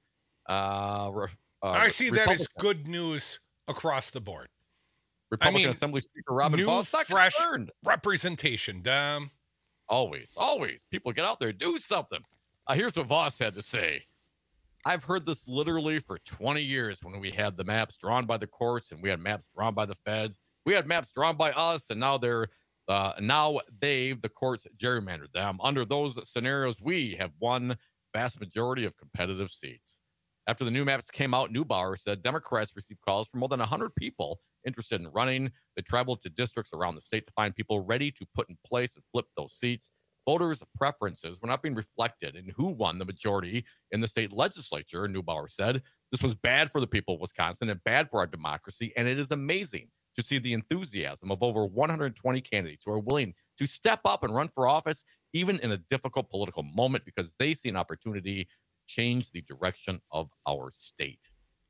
Uh, uh,
I see that as
Republican-
good news across the board.
Republican
I mean,
Assembly Speaker Robin
new,
Voss not
fresh
concerned.
representation, Dom.
Always, always. People get out there, do something. Uh, here's what Voss had to say. I've heard this literally for twenty years when we had the maps drawn by the courts and we had maps drawn by the feds. We had maps drawn by us, and now they're uh, now they've the courts gerrymandered them. Under those scenarios, we have won vast majority of competitive seats. After the new maps came out, Neubauer said Democrats received calls from more than one hundred people interested in running. They traveled to districts around the state to find people ready to put in place and flip those seats. Voters' preferences were not being reflected in who won the majority in the state legislature, Neubauer said. This was bad for the people of Wisconsin and bad for our democracy, and it is amazing to see the enthusiasm of over one hundred twenty candidates who are willing to step up and run for office, even in a difficult political moment, because they see an opportunity to change the direction of our state.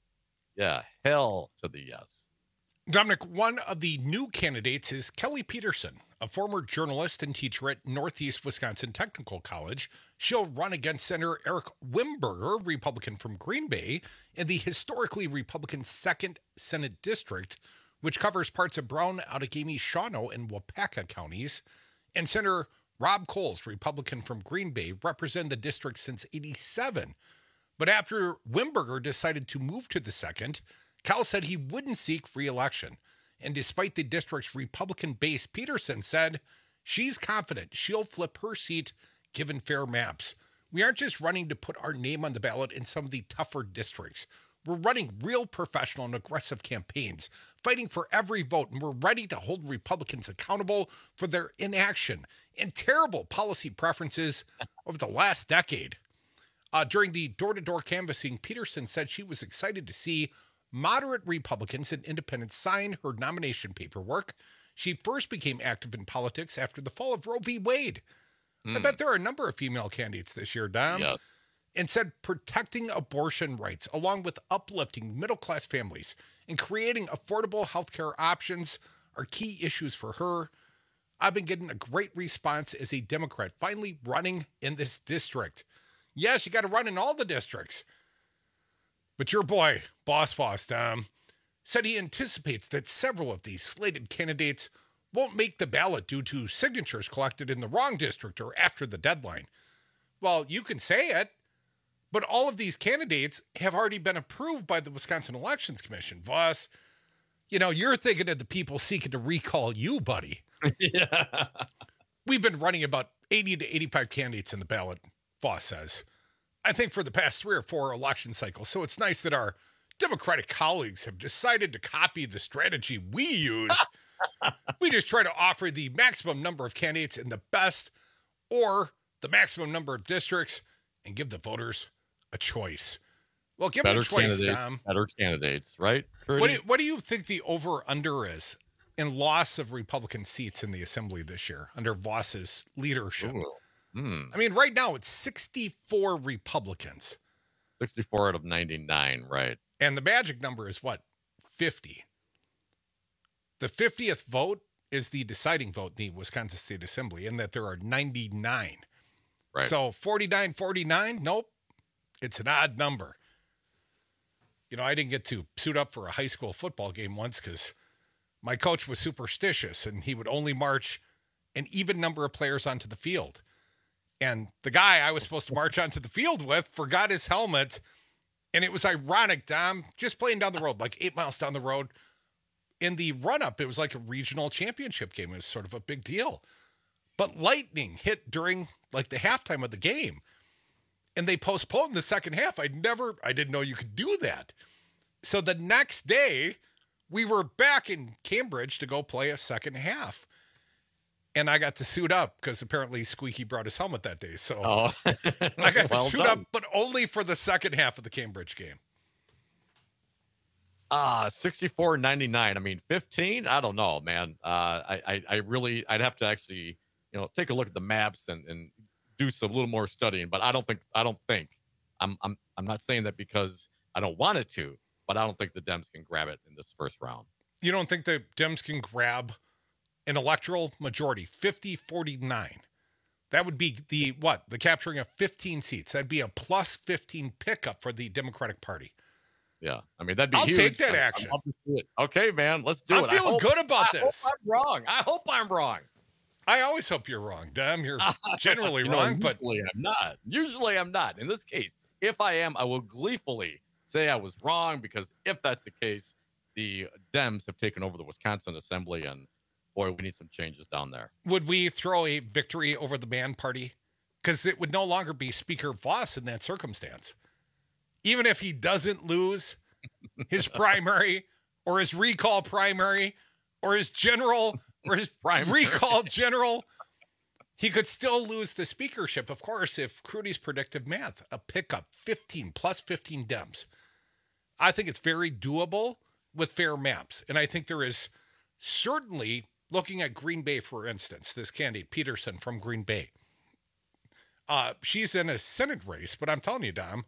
Yeah, hell to the yes.
Dominic, one of the new candidates is Kelly Peterson, a former journalist and teacher at Northeast Wisconsin Technical College. She'll run against Senator Eric Wimberger, Republican from Green Bay, in the historically Republican second Senate District, which covers parts of Brown, Outagamie, Shawano, and Wapaka counties. And Senator Rob Coles, Republican from Green Bay, represented the district since eighty-seven. But after Wimberger decided to move to the second, Cal said he wouldn't seek re-election. And despite the district's Republican base, Peterson said she's confident she'll flip her seat given fair maps. We aren't just running to put our name on the ballot in some of the tougher districts. We're running real professional and aggressive campaigns, fighting for every vote, and we're ready to hold Republicans accountable for their inaction and terrible policy preferences over the last decade. Uh, during the door-to-door canvassing, Peterson said she was excited to see moderate Republicans and independents sign her nomination paperwork. She first became active in politics after the fall of Roe v. Wade. Mm. I bet there are a number of female candidates this year, Dom.
Yes.
And said protecting abortion rights, along with uplifting middle-class families and creating affordable healthcare options, are key issues for her. I've been getting a great response as a Democrat finally running in this district. Yes, you got to run in all the districts. But your boy, Boss Foss, Dom, said he anticipates that several of these slated candidates won't make the ballot due to signatures collected in the wrong district or after the deadline. Well, you can say it, but all of these candidates have already been approved by the Wisconsin Elections Commission. Voss, you know, you're thinking of the people seeking to recall you, buddy.
Yeah.
We've been running about eighty to eighty-five candidates in the ballot, Voss says. I think for the past three or four election cycles. So it's nice that our Democratic colleagues have decided to copy the strategy we use. We just try to offer the maximum number of candidates in the best or the maximum number of districts and give the voters a choice. Well, give
better
them a choice,
candidates,
Dom.
Better candidates, right?
What do, you, what do you think the over-under is in loss of Republican seats in the Assembly this year under Voss's leadership?
Ooh. Hmm.
I mean, right now it's sixty-four Republicans.
sixty-four out of ninety-nine, right.
And the magic number is what? fifty. The fiftieth vote is the deciding vote in the Wisconsin State Assembly, in that there are ninety-nine.
Right.
So forty-nine forty-nine, nope. It's an odd number. You know, I didn't get to suit up for a high school football game once because my coach was superstitious and he would only march an even number of players onto the field. And the guy I was supposed to march onto the field with forgot his helmet. And it was ironic, Dom, just playing down the road, like eight miles down the road. In the run-up, it was like a regional championship game. It was sort of a big deal. But lightning hit during, like, the halftime of the game. And they postponed the second half. I never, I didn't know you could do that. So the next day, we were back in Cambridge to go play a second half. and I got to suit up because apparently Squeaky brought his helmet that day. So
oh.
I got to
well
suit
done.
up, but only for the second half of the Cambridge game.
Ah, sixty-four ninety-nine. I mean, fifteen. I don't know, man. Uh, I, I, I really, I'd have to actually, you know, take a look at the maps and, and do some a little more studying. But I don't think, I don't think, I'm, I'm, I'm not saying that because I don't want it to, but I don't think the Dems can grab it in this first round.
You don't think the Dems can grab an electoral majority, fifty forty-nine? That would be the, what? The capturing of fifteen seats. That'd be a plus fifteen pickup for the Democratic Party.
Yeah, I mean, that'd be
I'll
huge.
take that
I-
action.
I'll just do it. Okay, man, let's do
I'm
it. I
feeling
hope-
good about
I
this.
Hope I'm wrong. I hope I'm wrong.
I always hope you're wrong, Dem. You're generally
You know,
wrong, but
usually I'm not. Usually I'm not. In this case, if I am, I will gleefully say I was wrong, because if that's the case, the Dems have taken over the Wisconsin Assembly, and boy, we need some changes down there.
would we throw a victory over the man party? Because it would no longer be Speaker Voss in that circumstance. Even if he doesn't lose his primary or his recall primary or his general or his recall general, he could still lose the speakership, of course, if Crudy's predictive math, a pickup, fifteen plus fifteen Dems. I think it's very doable with fair maps. And I think there is certainly, looking at Green Bay, for instance, this candidate, Peterson from Green Bay, uh, she's in a Senate race, but I'm telling you, Dom,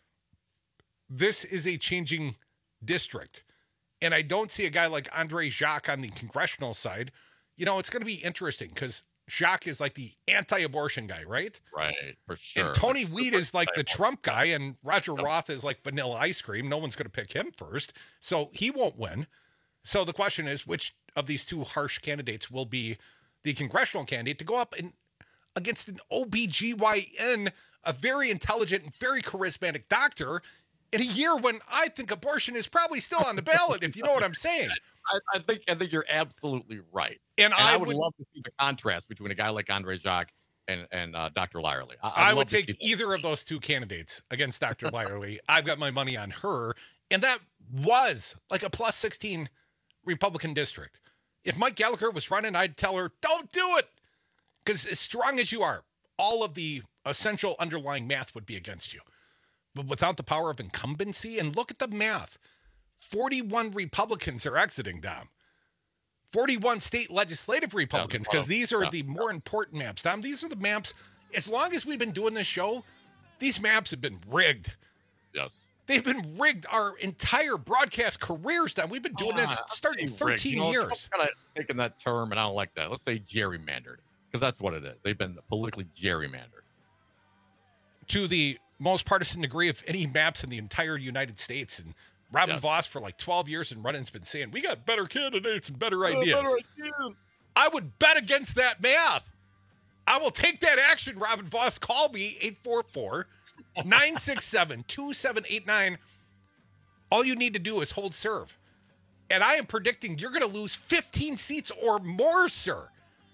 this is a changing district. And I don't see a guy like Andre Jacques on the congressional side. You know, it's going to be interesting because Jacques is like the anti-abortion guy, right?
Right, for sure.
And Tony
Like,
Weed
super
is like the
anti-abortion.
Trump guy, and Roger Roth is like vanilla ice cream. No one's going to pick him first. So he won't win. So the question is, which of these two harsh candidates will be the congressional candidate to go up and against an O B G Y N, a very intelligent and very charismatic doctor, in a year when I think abortion is probably still on the ballot, if you know what I'm saying.
I, I think I think you're absolutely right.
And I
would,
would-
love to see the contrast between a guy like Andre Jacques and, and uh, Doctor Lyerly. I, I'd
I
love
would
to see
take
that.
either of those two candidates against Doctor Lyerly. I've got my money on her. And that was like a plus sixteen Republican district. If Mike Gallagher was running, I'd tell her, don't do it. Because as strong as you are, all of the essential underlying math would be against you. But without the power of incumbency, and look at the math, forty-one Republicans are exiting, Dom. forty-one state legislative Republicans, because these are
Yeah.
the more important maps. Dom, these are the maps. As long as we've been doing this show, these maps have been rigged.
Yes.
They've been rigged our entire broadcast careers, Dom. We've been doing this
Ah,
starting
rigged. You
thirteen
know,
years.
I'm kind of taking that term, and I don't like that. Let's say gerrymandered, because that's what it is. They've been politically gerrymandered.
To the most partisan degree of any maps in the entire United States. And Robin
Yes.
Voss for like twelve years and Rudin's been saying, we got better candidates and better
Uh,
ideas.
better ideas.
I would bet against that math. I will take that action, Robin Voss. Call me, eight four four, nine six seven, two seven eight nine. All you need to do is hold serve. And I am predicting you're going to lose fifteen seats or more, sir.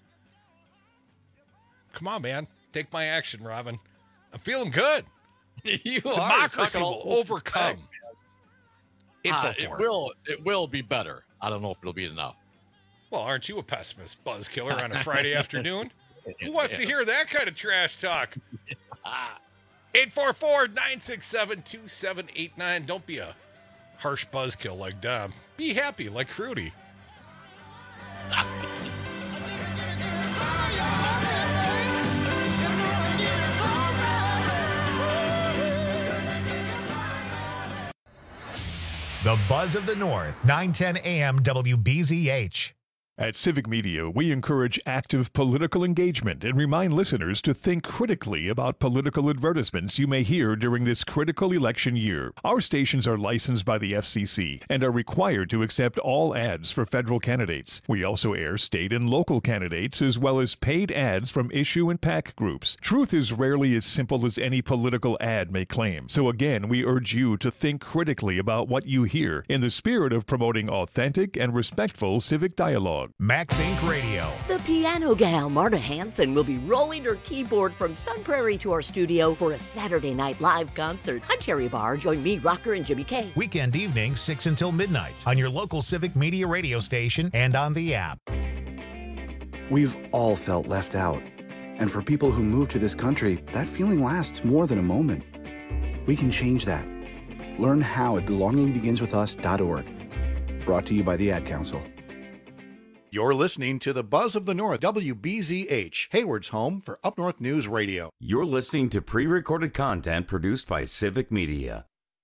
Come on, man. Take my action, Robin. I'm feeling good.
you are
Democracy
talking
will
all over the
overcome.
bag, Ah, it
844.
will. It will be better. I don't know if it'll be enough.
Well, aren't you a pessimist, buzz killer, on a Friday afternoon? Who wants to hear that kind of trash talk? eight four four, nine six seven, two seven eight nine. Don't be a harsh buzzkill like Dom. Be happy like Crudy.
The Buzz of the North, nine ten A M W B Z H.
At Civic Media, we encourage active political engagement and remind listeners to think critically about political advertisements you may hear during this critical election year. Our stations are licensed by the F C C and are required to accept all ads for federal candidates. We also air state and local candidates as well as paid ads from issue and PAC groups. Truth is rarely as simple as any political ad may claim. So again, we urge you to think critically about what you hear in the spirit of promoting authentic and respectful civic dialogue.
Max Inc Radio.
The piano gal Marta Hanson will be rolling her keyboard from Sun Prairie to our studio for a Saturday night live concert. I'm Terry Barr. Join me, Rocker, and Jimmy K.
Weekend evenings, six until midnight on your local Civic Media radio station and on the app.
We've all felt left out. And for people who move to this country, that feeling lasts more than a moment. We can change that. Learn how at belonging begins with us dot org. Brought to you by the Ad Council.
You're listening to the Buzz of the North, W B Z H, Hayward's home for Up North News Radio.
You're listening to pre-recorded content produced by Civic Media.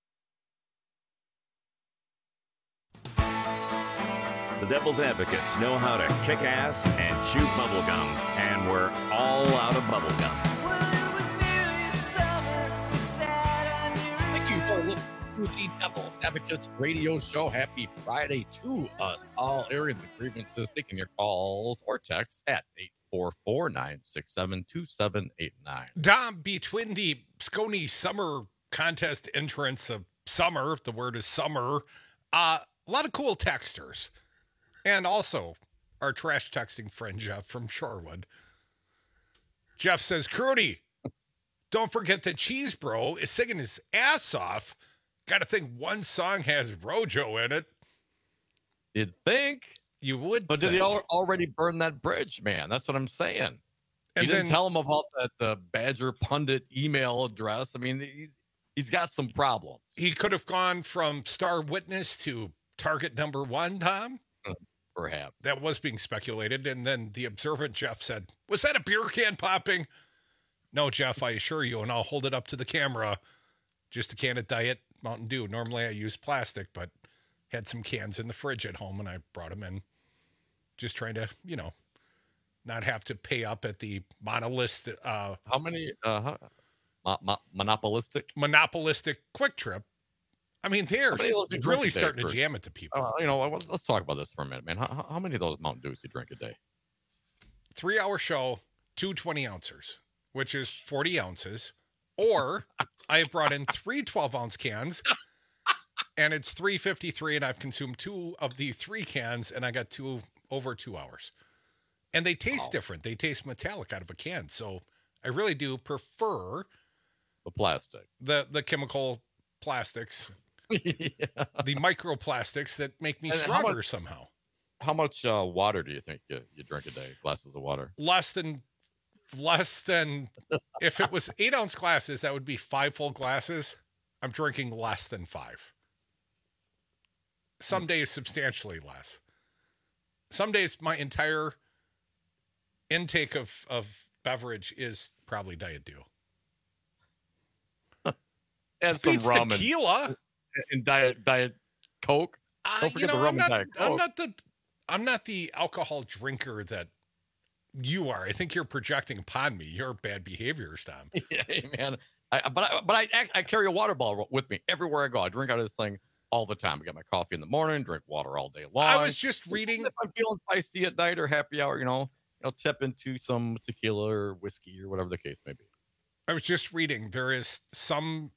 The Devil's Advocates know how to kick ass and chew bubblegum, and we're all out of bubblegum.
Thank you for listening to the Devil's Advocates radio show. Happy Friday to us all, airing the grievances, taking your calls or texts at eight four four, nine six seven, two seven eight nine.
Dom, between the Scone Summer Contest entrance of summer, the word is summer, uh, a lot of cool texters. And also, our trash texting friend, Jeff from Shorewood. Jeff says, Crudy, don't forget that Cheese Bro is singing his ass off. Got to think one song has Rojo in it.
You'd think.
You would
But did
think.
he al- already burn that bridge, man? That's what I'm saying.
And
you didn't
then-
tell him about that uh, Badger Pundit email address. I mean, he's, he's got some problems.
He could have gone from Star Witness to Target number one, Tom.
Perhaps.
That was being speculated. And then the observant Jeff said, was that a beer can popping? No, Jeff, I assure you, and I'll hold it up to the camera. Just a can of Diet Mountain Dew. Normally I use plastic, but had some cans in the fridge at home and I brought them in. Just trying to, you know, not have to pay up at the monolith. Uh,
How many uh, mo- mo- monopolistic?
Monopolistic Quick Trip. I mean, they're
How many of those do you drink
really
a day,
starting to
Kurt?
jam it to people.
Uh, you know, let's, let's talk about this for a minute, man. How, how- how many of those Mountain Dews do you drink a day?
Three hour show, two twenty ounces, which is forty ounces. Or I have brought in three twelve ounce cans and it's three fifty-three and I've consumed two of the three cans and I got two over two hours. And they taste different. They taste metallic out of a can. So I really do prefer
the plastic,
the, the chemical plastics,
yeah.
the microplastics that make me
And how
stronger
much-
somehow.
How much uh, water do you think you, you drink a day? Glasses of water?
Less than, less than, if it was eight ounce glasses, that would be five full glasses. I'm drinking less than five. Some days substantially less. Some days my entire intake of, of beverage is probably Diet Dew.
And some
Beats
rum
tequila.
and, and diet diet Coke.
Uh,
Don't forget
you know,
the rum
I'm not,
and diet Coke.
I'm not the, I'm not the alcohol drinker that you are. I think you're projecting upon me. You're bad behaviors, Tom.
Yeah, hey, man. I, but I, but I, act- I carry a water bottle with me everywhere I go. I drink out of this thing all the time. I get my coffee in the morning, drink water all day long.
I was just reading.
If I'm feeling feisty at night or happy hour, you know, you know, tip into some tequila or whiskey or whatever the case may be.
I was just reading. There is some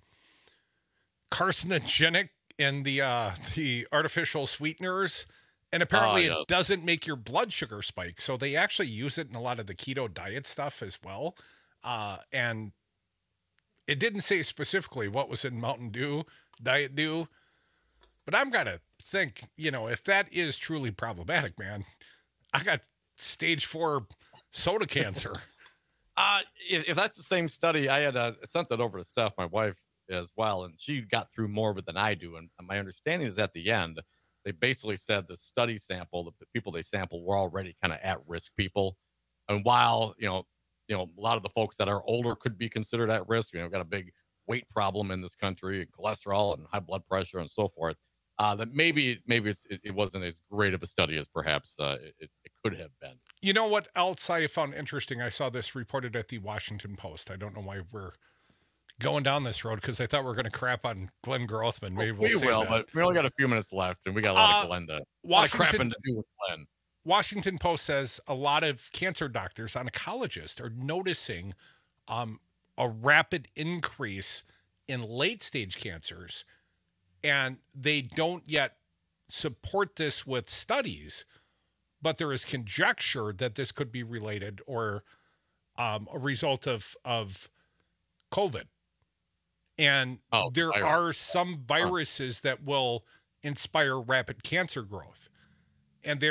carcinogenic in the uh, the artificial sweeteners, and apparently
Oh,
it
yes.
doesn't make your blood sugar spike. So they actually use it in a lot of the keto diet stuff as well. Uh, and it didn't say specifically what was in Mountain Dew, Diet Dew, but I'm gonna think, you know, if that is truly problematic, man, I got stage four soda cancer.
Uh, if, if that's the same study, I had uh, sent that over to Steph, my wife, as well, and she got through more of it than I do. And my understanding is at the end, they basically said the study sample, the people they sampled were already kind of at-risk people. And while, you know, you know, a lot of the folks that are older could be considered at risk, you know, got a big weight problem in this country, and cholesterol and high blood pressure and so forth, uh, that maybe maybe it's, it, it wasn't as great of a study as perhaps uh, it, it could have been.
You know what else I found interesting? I saw this reported at the Washington Post. I don't know why we're going down this road because I thought we were going to crap on Glenn Grothman. Maybe we'll
we
save
will,
that.
but we only got a few minutes left, and we got a lot
Uh,
of Glenn to, a lot of
Washington-
crapping to do with Glenn.
Washington Post says a lot of cancer doctors, oncologists, are noticing um, a rapid increase in late stage cancers, and they don't yet support this with studies, but there is conjecture that this could be related or um, a result of of COVID. And
Oh,
there
virus.
are some viruses that will inspire rapid cancer growth. And they're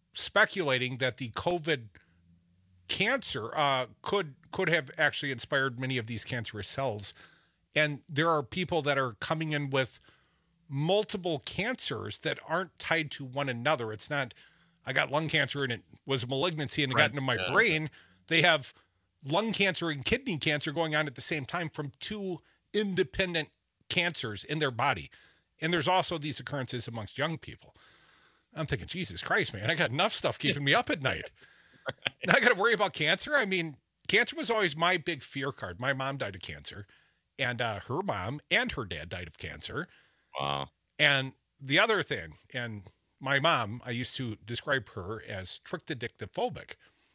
speculating that the COVID cancer uh, could could have actually inspired many of these cancerous cells. And there are people that are coming in with multiple cancers that aren't tied to one another. It's not, I got lung cancer and it was a malignancy and it
Right.
got into my
Yeah.
brain. They have lung cancer and kidney cancer going on at the same time from two independent cancers in their body. And there's also these occurrences amongst young people. I'm thinking, Jesus Christ, man, I got enough stuff keeping me up at night. Now I got to worry about cancer. I mean, cancer was always my big fear card. My mom died of cancer, and uh, her mom and her dad died of cancer.
Wow.
And the other thing, and my mom, I used to describe her as trichotillomanic.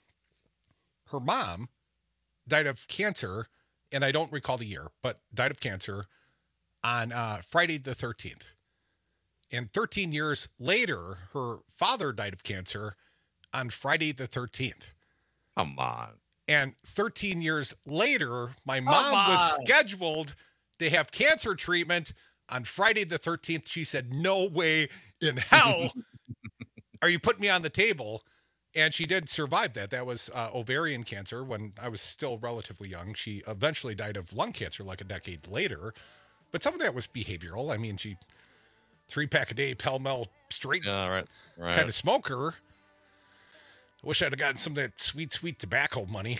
Her mom died of cancer, and I don't recall the year, but died of cancer on uh, Friday the thirteenth. And thirteen years later, her father died of cancer on Friday the thirteenth.
Come on.
And thirteen years later, my
Come
mom was
on.
scheduled to have cancer treatment on Friday the thirteenth. She said, no way in hell are you putting me on the table. And she did survive that. That was uh, ovarian cancer when I was still relatively young. She eventually died of lung cancer like a decade later. But some of that was behavioral. I mean, she three pack a day, Pall Mall straight
Yeah, right. Right.
kind of smoker. I wish I'd have gotten some of that sweet, sweet tobacco money.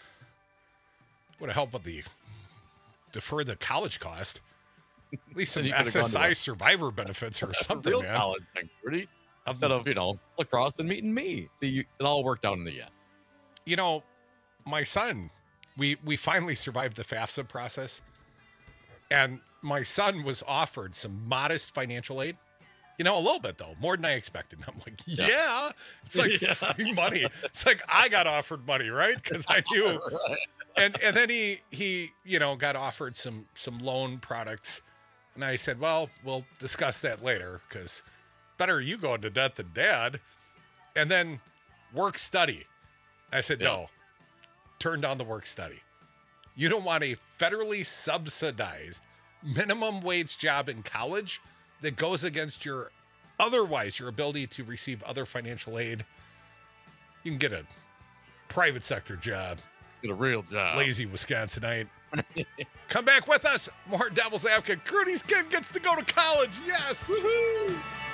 Would have helped with the defer the college cost. At least some
Then you could've gone
S
to
S I
a-
survivor benefits or
That's a
something,
real
man.
college thing, Rudy. Instead of, you know, lacrosse and meeting me. See, you, it all worked out in the end.
You know, my son, we we finally survived the FAFSA process, and my son was offered some modest financial aid. You know, a little bit though, more than I expected. I'm like, yeah,
Yeah.
it's like
Yeah.
free money. It's like I got offered money, right? Because I knew.
Right.
And and then he he you know got offered some some loan products, and I said, well, we'll discuss that later because better you go into debt than dad. And then work study. I said, no,
Yes.
turn down the work study. You don't want a federally subsidized minimum wage job in college that goes against your otherwise your ability to receive other financial aid. You can get a private sector job.
Get a real job.
Lazy Wisconsinite. Come back with us. More Devil's Advocate. Grudy's kid gets to go to college. Yes. Woo-hoo.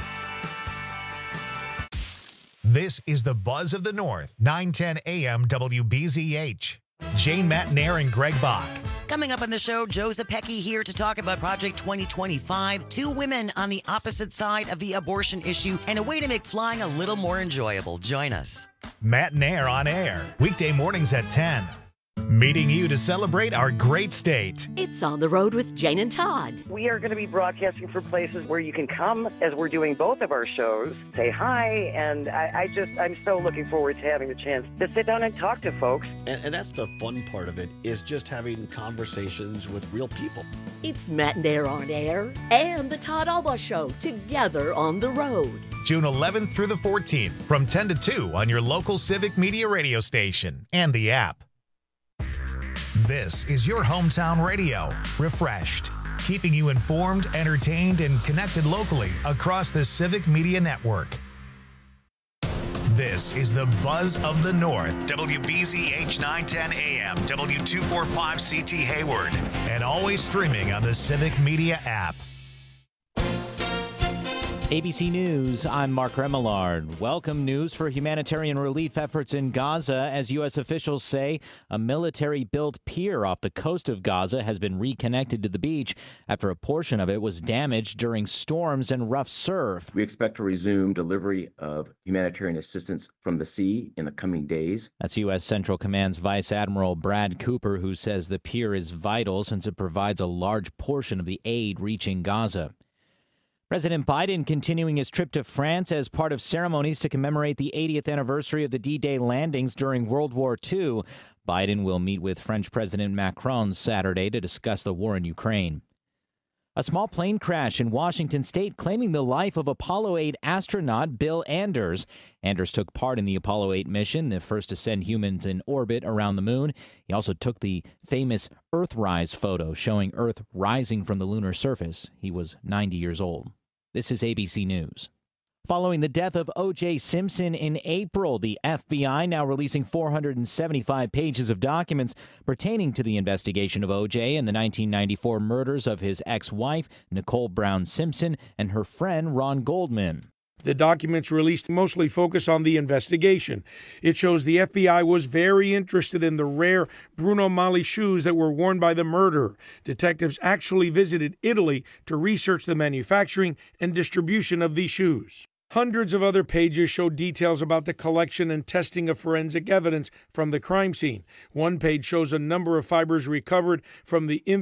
This is the Buzz of the North, nine ten A M W B Z H. Jane Matnair and Greg Bach.
Coming up on the show, Joe Zepecki here to talk about Project twenty twenty-five, two women on the opposite side of the abortion issue, and a way to make flying a little more enjoyable. Join us.
Matt Nair on air, weekday mornings at ten. Meeting you to celebrate our great state.
It's On the Road with Jane and Todd.
We are going to be broadcasting from places where you can come as we're doing both of our shows, say hi, and I, I just, I'm so looking forward to having the chance to sit down and talk to folks.
And, and that's the fun part of it, is just having conversations with real people.
It's Matt and Air on Air and the Todd Alba Show together on the road.
June eleventh through the fourteenth from ten to two on your local Civic Media radio station and the app. This is your hometown radio, refreshed, keeping you informed, entertained, and connected locally across the Civic Media Network. This is the Buzz of the North, W B Z H nine ten A M, W two forty-five C T Hayward, and always streaming on the Civic Media app.
A B C News, I'm Mark Remillard. Welcome news for humanitarian relief efforts in Gaza as U S officials say a military-built pier off the coast of Gaza has been reconnected to the beach after a portion of it was damaged during storms and rough surf.
We expect to resume delivery of humanitarian assistance from the sea in the coming days.
That's U S Central Command's Vice Admiral Brad Cooper, who says the pier is vital since it provides a large portion of the aid reaching Gaza. President Biden continuing his trip to France as part of ceremonies to commemorate the eightieth anniversary of the D-Day landings during World War Two. Biden will meet with French President Macron Saturday to discuss the war in Ukraine. A small plane crash in Washington state claiming the life of Apollo eight astronaut Bill Anders. Anders took part in the Apollo eight mission, the first to send humans in orbit around the moon. He also took the famous Earthrise photo showing Earth rising from the lunar surface. He was ninety years old. This is A B C News. Following the death of O J. Simpson in April, the F B I now releasing four hundred seventy-five pages of documents pertaining to the investigation of O J and the nineteen ninety-four murders of his ex-wife, Nicole Brown Simpson, and her friend, Ron Goldman.
The documents released mostly focus on the investigation. It shows the F B I was very interested in the rare Bruno Magli shoes that were worn by the murderer. Detectives actually visited Italy to research the manufacturing and distribution of these shoes. Hundreds of other pages show details about the collection and testing of forensic evidence from the crime scene. One page shows a number of fibers recovered from the